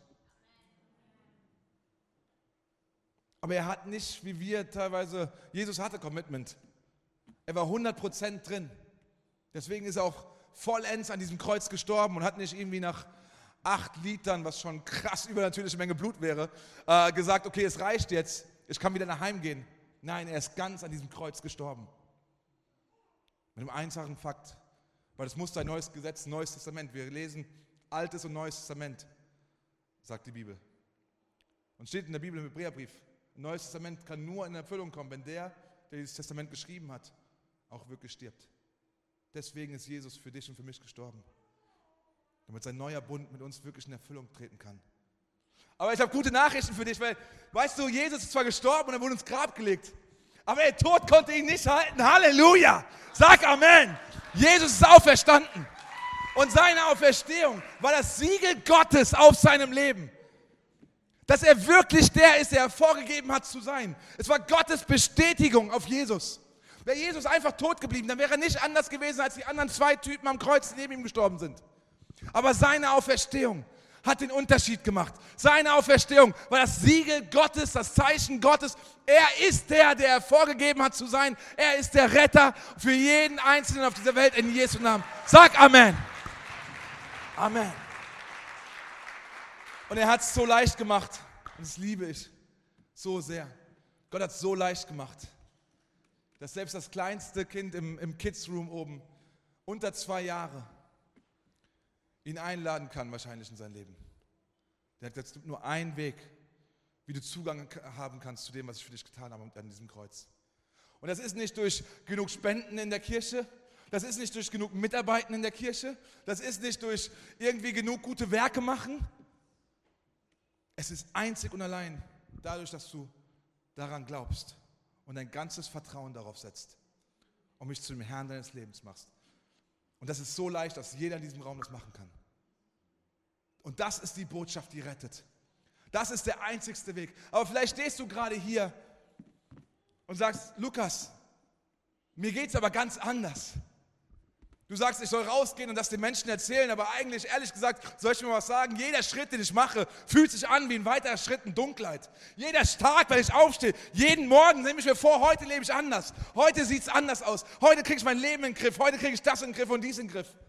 Aber er hat nicht, wie wir teilweise, Jesus hatte Commitment. Er war hundert Prozent drin. Deswegen ist er auch vollends an diesem Kreuz gestorben und hat nicht irgendwie nach acht Litern, was schon krass übernatürliche Menge Blut wäre, äh, gesagt, okay, es reicht jetzt, ich kann wieder nach Heim gehen. Nein, er ist ganz an diesem Kreuz gestorben. Mit einem einfachen Fakt, weil es musste ein neues Gesetz, ein neues Testament. Wir lesen Altes und Neues Testament, sagt die Bibel. Und steht in der Bibel im Hebräerbrief, ein neues Testament kann nur in Erfüllung kommen, wenn der, der dieses Testament geschrieben hat, auch wirklich stirbt. Deswegen ist Jesus für dich und für mich gestorben, damit sein neuer Bund mit uns wirklich in Erfüllung treten kann. Aber ich habe gute Nachrichten für dich, weil, weißt du, Jesus ist zwar gestorben und er wurde ins Grab gelegt, aber der Tod konnte ihn nicht halten. Halleluja! Sag Amen! Jesus ist auferstanden. Und seine Auferstehung war das Siegel Gottes auf seinem Leben. Dass er wirklich der ist, der er vorgegeben hat zu sein. Es war Gottes Bestätigung auf Jesus. Wäre Jesus einfach tot geblieben, dann wäre er nicht anders gewesen, als die anderen zwei Typen am Kreuz, die neben ihm gestorben sind. Aber seine Auferstehung hat den Unterschied gemacht. Seine Auferstehung war das Siegel Gottes, das Zeichen Gottes. Er ist der, der er vorgegeben hat zu sein. Er ist der Retter für jeden Einzelnen auf dieser Welt in Jesu Namen. Sag Amen. Amen. Und er hat es so leicht gemacht. Und das liebe ich so sehr. Gott hat es so leicht gemacht, dass selbst das kleinste Kind im, im Kids Room oben, unter zwei Jahre, ihn einladen kann wahrscheinlich in sein Leben. Der hat gesagt, es gibt nur einen Weg, wie du Zugang haben kannst zu dem, was ich für dich getan habe an diesem Kreuz. Und das ist nicht durch genug Spenden in der Kirche, das ist nicht durch genug Mitarbeiten in der Kirche, das ist nicht durch irgendwie genug gute Werke machen. Es ist einzig und allein dadurch, dass du daran glaubst und dein ganzes Vertrauen darauf setzt und mich zu dem Herrn deines Lebens machst. Und das ist so leicht, dass jeder in diesem Raum das machen kann. Und das ist die Botschaft, die rettet. Das ist der einzigste Weg. Aber vielleicht stehst du gerade hier und sagst, Lukas, mir geht es aber ganz anders. Du sagst, ich soll rausgehen und das den Menschen erzählen, aber eigentlich, ehrlich gesagt, soll ich mir was sagen? Jeder Schritt, den ich mache, fühlt sich an wie ein weiterer Schritt in Dunkelheit. Jeder Tag, wenn ich aufstehe, jeden Morgen nehme ich mir vor, heute lebe ich anders. Heute sieht es anders aus. Heute kriege ich mein Leben in den Griff. Heute kriege ich das in den Griff und dies in den Griff.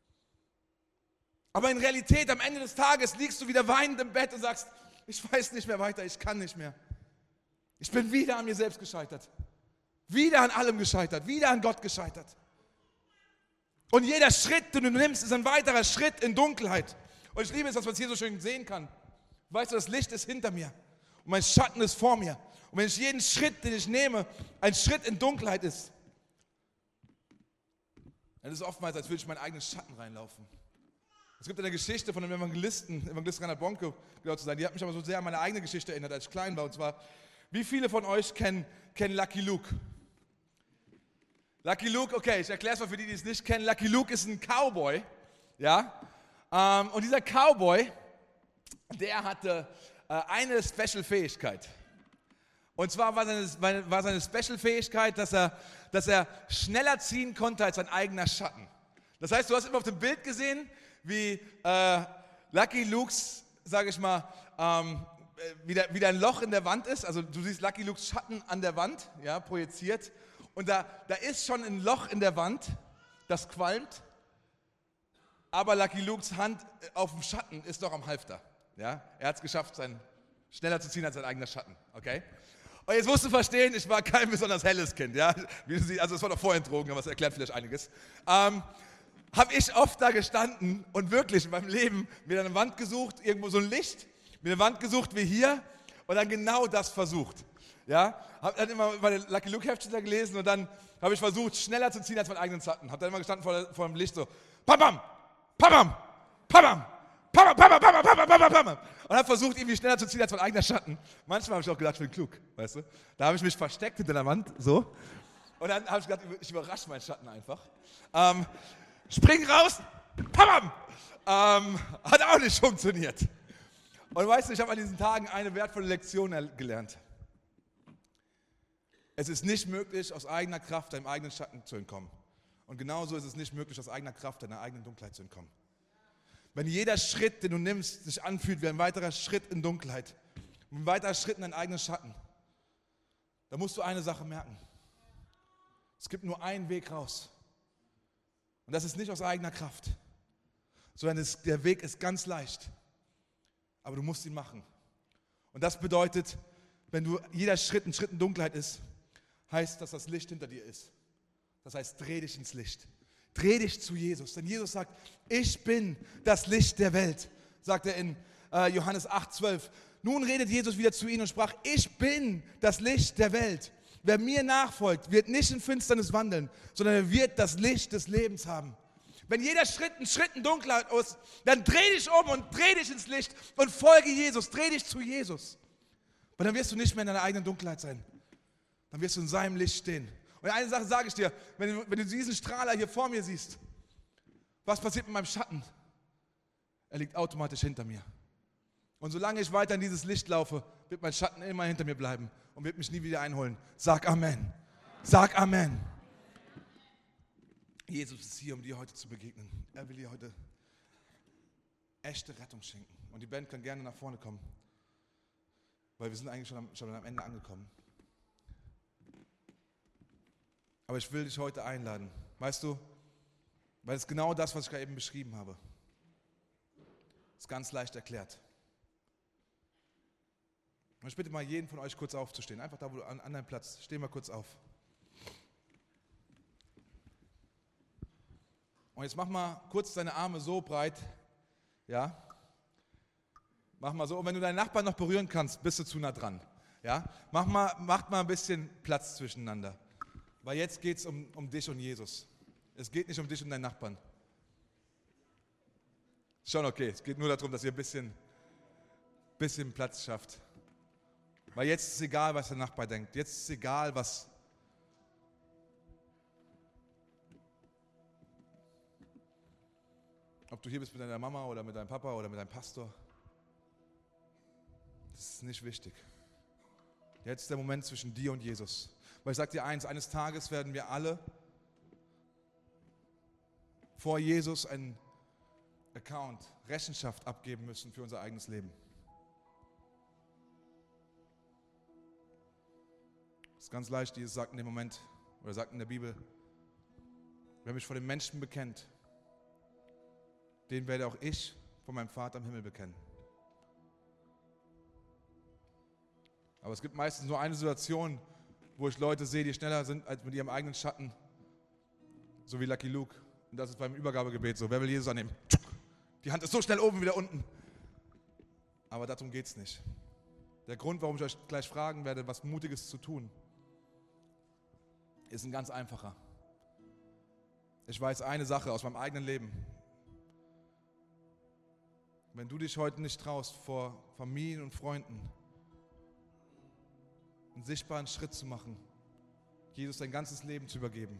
Aber in Realität, am Ende des Tages liegst du wieder weinend im Bett und sagst, ich weiß nicht mehr weiter, ich kann nicht mehr. Ich bin wieder an mir selbst gescheitert. Wieder an allem gescheitert. Wieder an Gott gescheitert. Und jeder Schritt, den du nimmst, ist ein weiterer Schritt in Dunkelheit. Und ich liebe es, dass man es hier so schön sehen kann. Weißt du, das Licht ist hinter mir und mein Schatten ist vor mir. Und wenn ich jeden Schritt, den ich nehme, ein Schritt in Dunkelheit ist, dann ist es oftmals, als würde ich in meinen eigenen Schatten reinlaufen. Es gibt eine Geschichte von einem Evangelisten, Evangelist Reinhard Bonke, genau zu sein, die hat mich aber so sehr an meine eigene Geschichte erinnert, als ich klein war. Und zwar, wie viele von euch kennen, kennen Lucky Luke? Lucky Luke, okay, ich erkläre es mal für die, die es nicht kennen. Lucky Luke ist ein Cowboy, ja, ähm, und dieser Cowboy, der hatte äh, eine Special-Fähigkeit. Und zwar war seine, war seine Special-Fähigkeit, dass er, dass er schneller ziehen konnte als sein eigener Schatten. Das heißt, du hast immer auf dem Bild gesehen, wie äh, Lucky Lukes, sage ich mal, ähm, wieder, wieder ein Loch in der Wand ist. Also du siehst Lucky Lukes Schatten an der Wand, ja, projiziert. Und da, da ist schon ein Loch in der Wand, das qualmt, aber Lucky Lukes Hand auf dem Schatten ist doch am Halfter. Ja? Er hat es geschafft, sein, schneller zu ziehen als sein eigener Schatten. Okay? Und jetzt musst du verstehen, ich war kein besonders helles Kind. Ja? Also es war doch vorhin Drogen, aber es erklärt vielleicht einiges. Ähm, habe ich oft da gestanden und wirklich in meinem Leben mir eine Wand gesucht, irgendwo so ein Licht, mir eine Wand gesucht wie hier und dann genau das versucht. Ja, habe dann immer meine Lucky Luke Heftchen da gelesen und dann habe ich versucht, schneller zu ziehen als meinen eigenen Schatten. Habe dann immer gestanden vor, vor dem Licht so, pam, pam, pam, pam, pam, pam, pam, pam, pam, pam, pam, pam, pam. Und habe versucht, irgendwie schneller zu ziehen als mein eigener Schatten. Manchmal habe ich auch gedacht, ich bin klug, weißt du. Da habe ich mich versteckt hinter der Wand, so. Und dann habe ich gedacht, ich überrasche meinen Schatten einfach. Ähm, spring raus, pam, pam. Ähm, hat auch nicht funktioniert. Und weißt du, ich habe an diesen Tagen eine wertvolle Lektion gelernt. Es ist nicht möglich, aus eigener Kraft deinem eigenen Schatten zu entkommen. Und genauso ist es nicht möglich, aus eigener Kraft deiner eigenen Dunkelheit zu entkommen. Wenn jeder Schritt, den du nimmst, sich anfühlt wie ein weiterer Schritt in Dunkelheit, ein weiterer Schritt in deinen eigenen Schatten, dann musst du eine Sache merken. Es gibt nur einen Weg raus. Und das ist nicht aus eigener Kraft, sondern es, der Weg ist ganz leicht. Aber du musst ihn machen. Und das bedeutet, wenn du jeder Schritt ein Schritt in Dunkelheit ist, heißt, dass das Licht hinter dir ist. Das heißt, dreh dich ins Licht. Dreh dich zu Jesus. Denn Jesus sagt, ich bin das Licht der Welt, sagt er in äh, Johannes acht, zwölf. Nun redet Jesus wieder zu ihnen und sprach, ich bin das Licht der Welt. Wer mir nachfolgt, wird nicht in Finsternis wandeln, sondern er wird das Licht des Lebens haben. Wenn jeder Schritt ein Schritt in Dunkelheit ist, dann dreh dich um und dreh dich ins Licht und folge Jesus. Dreh dich zu Jesus. Weil dann wirst du nicht mehr in deiner eigenen Dunkelheit sein. Dann wirst du in seinem Licht stehen. Und eine Sache sage ich dir, wenn du, wenn du diesen Strahler hier vor mir siehst, was passiert mit meinem Schatten? Er liegt automatisch hinter mir. Und solange ich weiter in dieses Licht laufe, wird mein Schatten immer hinter mir bleiben und wird mich nie wieder einholen. Sag Amen. Sag Amen. Jesus ist hier, um dir heute zu begegnen. Er will dir heute echte Rettung schenken. Und die Band kann gerne nach vorne kommen, weil wir sind eigentlich schon am, schon am Ende angekommen. Aber ich will dich heute einladen, weißt du, weil es genau das, was ich gerade eben beschrieben habe, ist ganz leicht erklärt. Und ich bitte mal jeden von euch kurz aufzustehen, einfach da, wo du an, an deinem Platz, steh mal kurz auf. Und jetzt mach mal kurz deine Arme so breit, ja, mach mal so, und wenn du deinen Nachbarn noch berühren kannst, bist du zu nah dran, ja, mach mal, macht mal ein bisschen Platz zwischeneinander. Weil jetzt geht es um, um dich und Jesus. Es geht nicht um dich und deinen Nachbarn. Schon okay, es geht nur darum, dass ihr ein bisschen, bisschen Platz schafft. Weil jetzt ist es egal, was der Nachbar denkt. Jetzt ist es egal, was... Ob du hier bist mit deiner Mama oder mit deinem Papa oder mit deinem Pastor. Das ist nicht wichtig. Jetzt ist der Moment zwischen dir und Jesus. Weil ich sage dir eins, eines Tages werden wir alle vor Jesus einen Account, Rechenschaft abgeben müssen für unser eigenes Leben. Das ist ganz leicht, Jesus sagt in dem Moment, oder sagt in der Bibel, wer mich vor den Menschen bekennt, den werde auch ich von meinem Vater im Himmel bekennen. Aber es gibt meistens nur eine Situation, wo ich Leute sehe, die schneller sind als mit ihrem eigenen Schatten, so wie Lucky Luke. Und das ist beim Übergabegebet so. Wer will Jesus annehmen? Die Hand ist so schnell oben, wieder unten. Aber darum geht es nicht. Der Grund, warum ich euch gleich fragen werde, was Mutiges zu tun, ist ein ganz einfacher. Ich weiß eine Sache aus meinem eigenen Leben. Wenn du dich heute nicht traust, vor Familien und Freunden einen sichtbaren Schritt zu machen, Jesus dein ganzes Leben zu übergeben.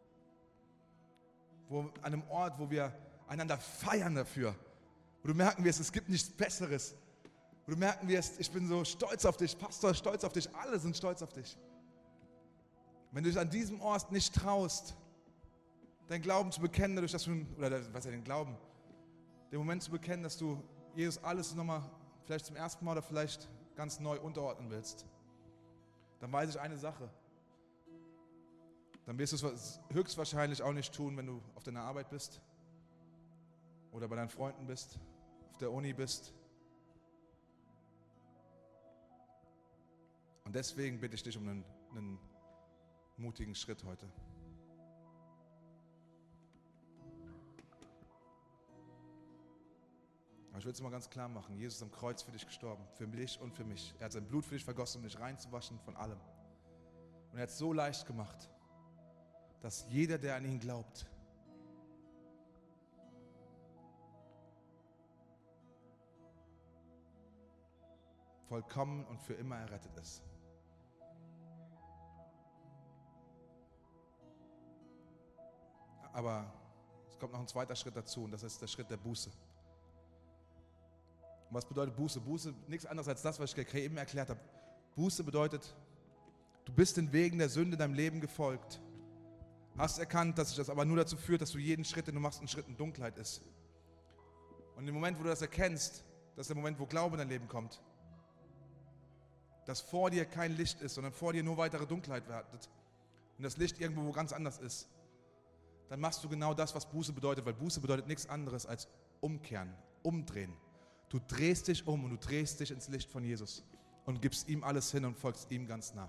Wo, an einem Ort, wo wir einander feiern dafür, wo du merken wirst, es gibt nichts Besseres, wo du merken wirst, ich bin so stolz auf dich, Pastor ist stolz auf dich, alle sind stolz auf dich. Wenn du dich an diesem Ort nicht traust, deinen Glauben zu bekennen, dadurch, dass du, oder was ja den Glauben, den Moment zu bekennen, dass du Jesus alles nochmal, vielleicht zum ersten Mal oder vielleicht ganz neu unterordnen willst, dann weiß ich eine Sache. Dann wirst du es höchstwahrscheinlich auch nicht tun, wenn du auf deiner Arbeit bist oder bei deinen Freunden bist, auf der Uni bist. Und deswegen bitte ich dich um einen, einen mutigen Schritt heute. Aber ich will es mal ganz klar machen, Jesus ist am Kreuz für dich gestorben, für dich und für mich. Er hat sein Blut für dich vergossen, um dich reinzuwaschen von allem. Und er hat es so leicht gemacht, dass jeder, der an ihn glaubt, vollkommen und für immer errettet ist. Aber es kommt noch ein zweiter Schritt dazu und das ist der Schritt der Buße. Und was bedeutet Buße? Buße, nichts anderes als das, was ich gerade eben erklärt habe. Buße bedeutet, du bist den Wegen der Sünde in deinem Leben gefolgt, hast erkannt, dass sich das aber nur dazu führt, dass du jeden Schritt, den du machst, ein Schritt in Dunkelheit ist. Und im Moment, wo du das erkennst, das ist der Moment, wo Glaube in dein Leben kommt, dass vor dir kein Licht ist, sondern vor dir nur weitere Dunkelheit wartet und das Licht irgendwo wo ganz anders ist, dann machst du genau das, was Buße bedeutet, weil Buße bedeutet nichts anderes als umkehren, umdrehen. Du drehst dich um und du drehst dich ins Licht von Jesus und gibst ihm alles hin und folgst ihm ganz nach.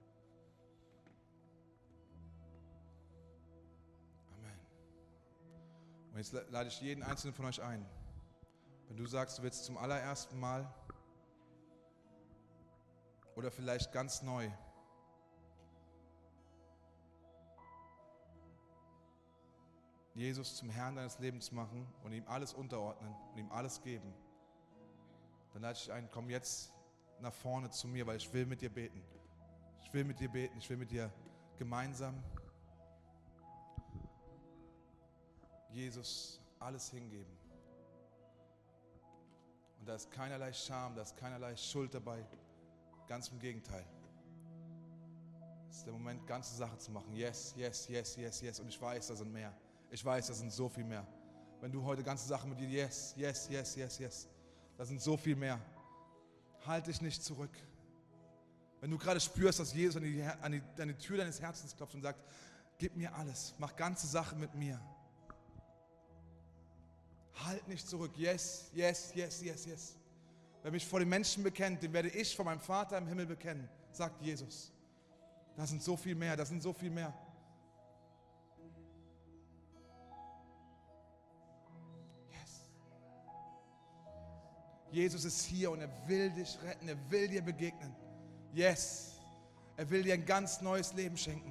Amen. Und jetzt lade ich jeden einzelnen von euch ein. Wenn du sagst, du willst zum allerersten Mal oder vielleicht ganz neu Jesus zum Herrn deines Lebens machen und ihm alles unterordnen und ihm alles geben, dann lade ich dich ein, komm jetzt nach vorne zu mir, weil ich will mit dir beten. Ich will mit dir beten, ich will mit dir gemeinsam Jesus alles hingeben. Und da ist keinerlei Scham, da ist keinerlei Schuld dabei, ganz im Gegenteil. Es ist der Moment, ganze Sache zu machen. Yes, yes, yes, yes, yes. Und ich weiß, da sind mehr. Ich weiß, das sind so viel mehr. Wenn du heute ganze Sachen mit dir, yes, yes, yes, yes, yes, da sind so viel mehr. Halt dich nicht zurück. Wenn du gerade spürst, dass Jesus an die, an, die, an die Tür deines Herzens klopft und sagt, gib mir alles, mach ganze Sachen mit mir. Halt nicht zurück. Yes, yes, yes, yes, yes. Wer mich vor den Menschen bekennt, den werde ich vor meinem Vater im Himmel bekennen, sagt Jesus. Da sind so viel mehr, da sind so viel mehr. Jesus ist hier und er will dich retten, er will dir begegnen. Yes, er will dir ein ganz neues Leben schenken.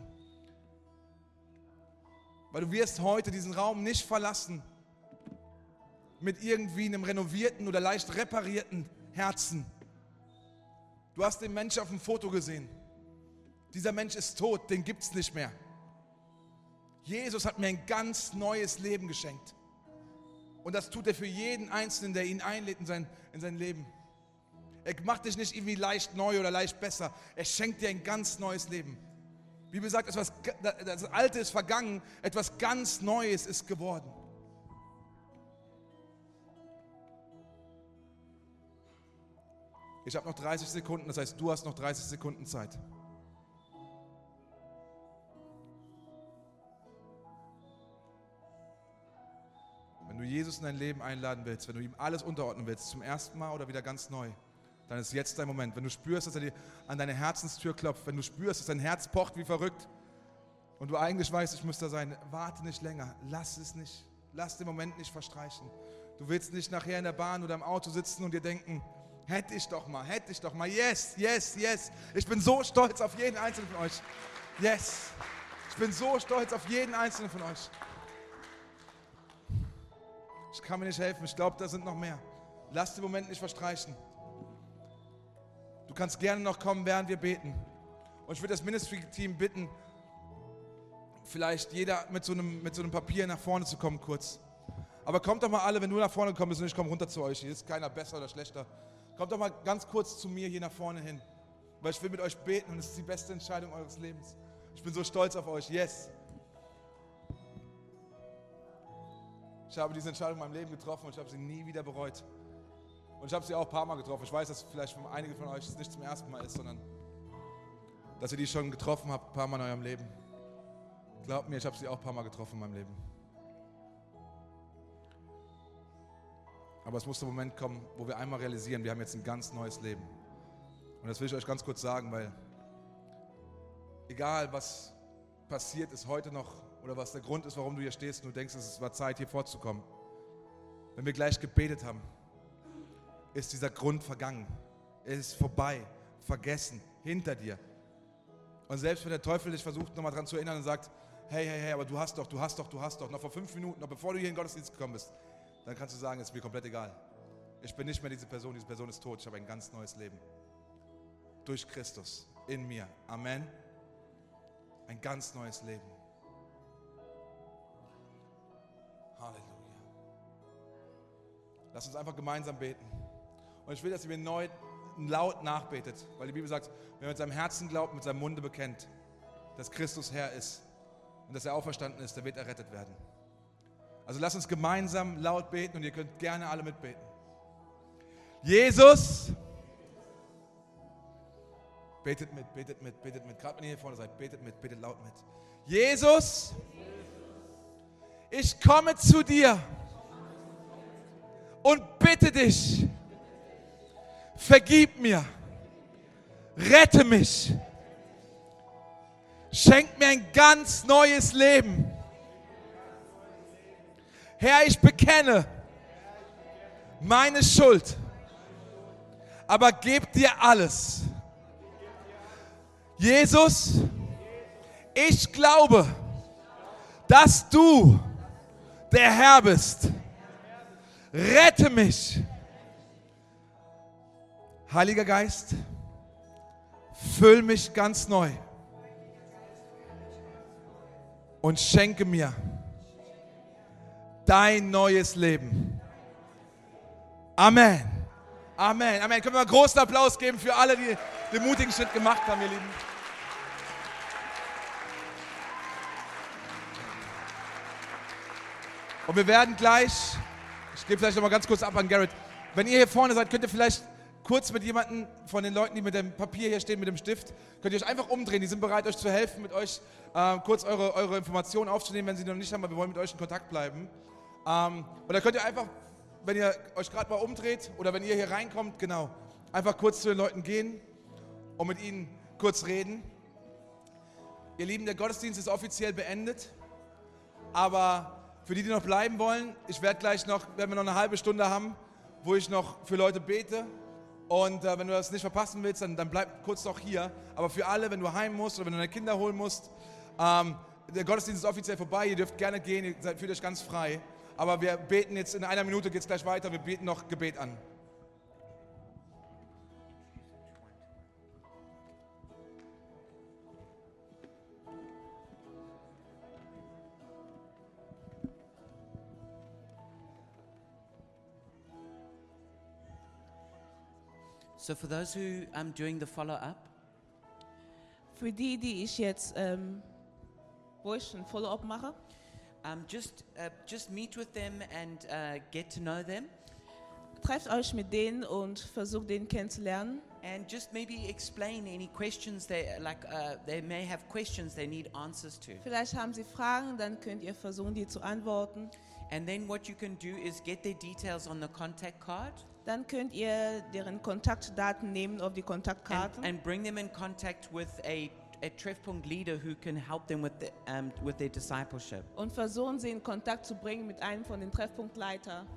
Weil du wirst heute diesen Raum nicht verlassen mit irgendwie einem renovierten oder leicht reparierten Herzen. Du hast den Menschen auf dem Foto gesehen. Dieser Mensch ist tot, den gibt es nicht mehr. Jesus hat mir ein ganz neues Leben geschenkt. Und das tut er für jeden Einzelnen, der ihn einlädt in sein, in sein Leben. Er macht dich nicht irgendwie leicht neu oder leicht besser. Er schenkt dir ein ganz neues Leben. Die Bibel sagt, etwas, das Alte ist vergangen, etwas ganz Neues ist geworden. Ich habe noch dreißig Sekunden, das heißt, du hast noch dreißig Sekunden Zeit. Wenn du Jesus in dein Leben einladen willst, wenn du ihm alles unterordnen willst, zum ersten Mal oder wieder ganz neu, dann ist jetzt dein Moment. Wenn du spürst, dass er dir an deine Herzenstür klopft, wenn du spürst, dass dein Herz pocht wie verrückt und du eigentlich weißt, ich muss da sein, warte nicht länger, lass es nicht, lass den Moment nicht verstreichen. Du willst nicht nachher in der Bahn oder im Auto sitzen und dir denken, hätte ich doch mal, hätte ich doch mal, yes, yes, yes. Ich bin so stolz auf jeden Einzelnen von euch. Yes, ich bin so stolz auf jeden Einzelnen von euch. Ich kann mir nicht helfen, ich glaube, da sind noch mehr. Lass den Moment nicht verstreichen. Du kannst gerne noch kommen, während wir beten. Und ich würde das Ministry-Team bitten, vielleicht jeder mit so, einem, mit so einem Papier nach vorne zu kommen kurz. Aber kommt doch mal alle, wenn du nach vorne gekommen bist und ich komme runter zu euch. Hier ist keiner besser oder schlechter. Kommt doch mal ganz kurz zu mir hier nach vorne hin. Weil ich will mit euch beten und es ist die beste Entscheidung eures Lebens. Ich bin so stolz auf euch. Yes. Ich habe diese Entscheidung in meinem Leben getroffen und ich habe sie nie wieder bereut. Und ich habe sie auch ein paar Mal getroffen. Ich weiß, dass vielleicht für einige von euch es nicht zum ersten Mal ist, sondern dass ihr die schon getroffen habt, ein paar Mal in eurem Leben. Glaubt mir, ich habe sie auch ein paar Mal getroffen in meinem Leben. Aber es muss der Moment kommen, wo wir einmal realisieren, wir haben jetzt ein ganz neues Leben. Und das will ich euch ganz kurz sagen, weil egal was passiert ist heute noch, oder was der Grund ist, warum du hier stehst und du denkst, es war Zeit, hier vorzukommen. Wenn wir gleich gebetet haben, ist dieser Grund vergangen. Es ist vorbei, vergessen, hinter dir. Und selbst wenn der Teufel dich versucht, nochmal daran zu erinnern und sagt, hey, hey, hey, aber du hast doch, du hast doch, du hast doch, noch vor fünf Minuten, noch bevor du hier in den Gottesdienst gekommen bist, dann kannst du sagen, es ist mir komplett egal. Ich bin nicht mehr diese Person, diese Person ist tot, ich habe ein ganz neues Leben. Durch Christus, in mir. Amen. Ein ganz neues Leben. Halleluja. Lass uns einfach gemeinsam beten. Und ich will, dass ihr mir neu laut nachbetet, weil die Bibel sagt, wer mit seinem Herzen glaubt, mit seinem Munde bekennt, dass Christus Herr ist und dass er auferstanden ist, der wird errettet werden. Also lasst uns gemeinsam laut beten und ihr könnt gerne alle mitbeten. Jesus, betet mit, betet mit, betet mit. Gerade wenn ihr hier vorne seid, betet mit, betet laut mit. Jesus, ich komme zu dir und bitte dich, vergib mir, rette mich, schenk mir ein ganz neues Leben. Herr, ich bekenne meine Schuld, aber geb dir alles. Jesus, ich glaube, dass du der Herr bist. Rette mich. Heiliger Geist, füll mich ganz neu und schenke mir dein neues Leben. Amen. Amen. Amen. Können wir einen großen Applaus geben für alle, die den mutigen Schritt gemacht haben, ihr Lieben. Und wir werden gleich, ich gebe vielleicht noch mal ganz kurz ab an Garrett, wenn ihr hier vorne seid, könnt ihr vielleicht kurz mit jemandem von den Leuten, die mit dem Papier hier stehen, mit dem Stift, könnt ihr euch einfach umdrehen. Die sind bereit, euch zu helfen, mit euch äh, kurz eure, eure Informationen aufzunehmen, wenn sie noch nicht haben, weil wir wollen mit euch in Kontakt bleiben. Ähm, und dann könnt ihr einfach, wenn ihr euch gerade mal umdreht oder wenn ihr hier reinkommt, genau, einfach kurz zu den Leuten gehen und mit ihnen kurz reden. Ihr Lieben, der Gottesdienst ist offiziell beendet, aber für die, die noch bleiben wollen, ich werde gleich noch, werden wir noch eine halbe Stunde haben, wo ich noch für Leute bete. Und äh, wenn du das nicht verpassen willst, dann, dann bleib kurz noch hier. Aber für alle, wenn du heim musst oder wenn du deine Kinder holen musst, ähm, der Gottesdienst ist offiziell vorbei, ihr dürft gerne gehen, ihr seid, fühlt euch ganz frei. Aber wir beten jetzt, in einer Minute geht es gleich weiter, wir beten noch Gebet an. So for those who I'm doing the follow-up, Für die, die ich jetzt, ähm, wo ich ein Follow-up mache, um, just uh, just meet with them and uh, get to know them, trefft euch mit denen und versucht, den kennenzulernen. and just maybe explain any questions they like. Uh, they may have questions they need answers to. Vielleicht haben sie Fragen, dann könnt ihr versuchen, die zu antworten. And then what you can do is get their details on the contact card Dann könnt ihr deren Kontaktdaten nehmen auf die and, Kontaktkarten and bring them in contact with a a Treffpunkt leader who can help them with the, um, with their discipleship. und versuchen, sie in Kontakt zu bringen mit einem von den Treffpunktleitern.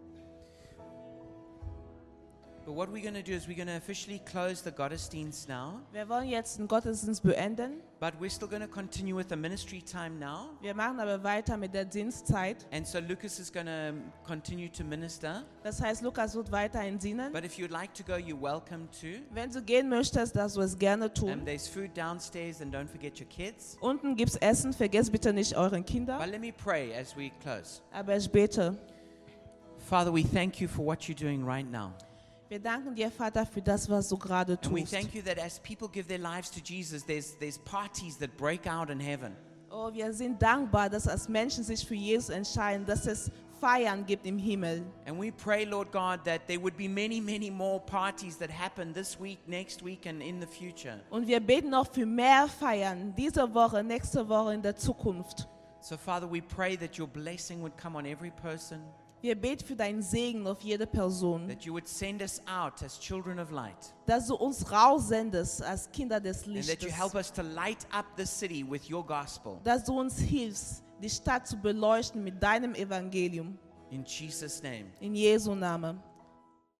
But what we're going to do is we're going to officially close the Gottesdienst now, Wir wollen jetzt den Gottesdienst beenden. but we're still going to continue with the ministry time now. Wir machen aber weiter mit der Dienstzeit. And so Lucas is going to continue to minister. Das heißt, Lukas wird weiterhin dienen. But if you'd like to go, you're welcome to. Wenn du gehen möchtest, darfst du es gerne Um, tun. there's food downstairs, and don't forget your kids. Unten gibt's Essen, vergesst bitte nicht euren Kinder. But let me pray as we close. Aber ich bete. Father, we thank you for what you're doing right now. Wir danken dir, Vater, für das, was du gerade And we tust. thank you that as people give their lives to Jesus, there's, there's parties that break out in heaven. Oh, wir sind dankbar, dass als Menschen sich für Jesus entscheiden, dass es Feiern gibt im Himmel. And we pray, Lord God, that there would be many, many more parties that happen this week, next week, and in the future. Und wir beten noch für mehr Feiern, diese Woche, nächste Woche, in der Zukunft. So, Father, we pray that your blessing would come on every person, Wir beten für deinen Segen auf jede Person, that you would send us out as children of light, dass du uns raussendest als Kinder des and that you help Lichtes, us to light up the city with your gospel. dass du uns hilfst, die Stadt zu beleuchten mit deinem Evangelium. In Jesus' name, In Jesu Namen.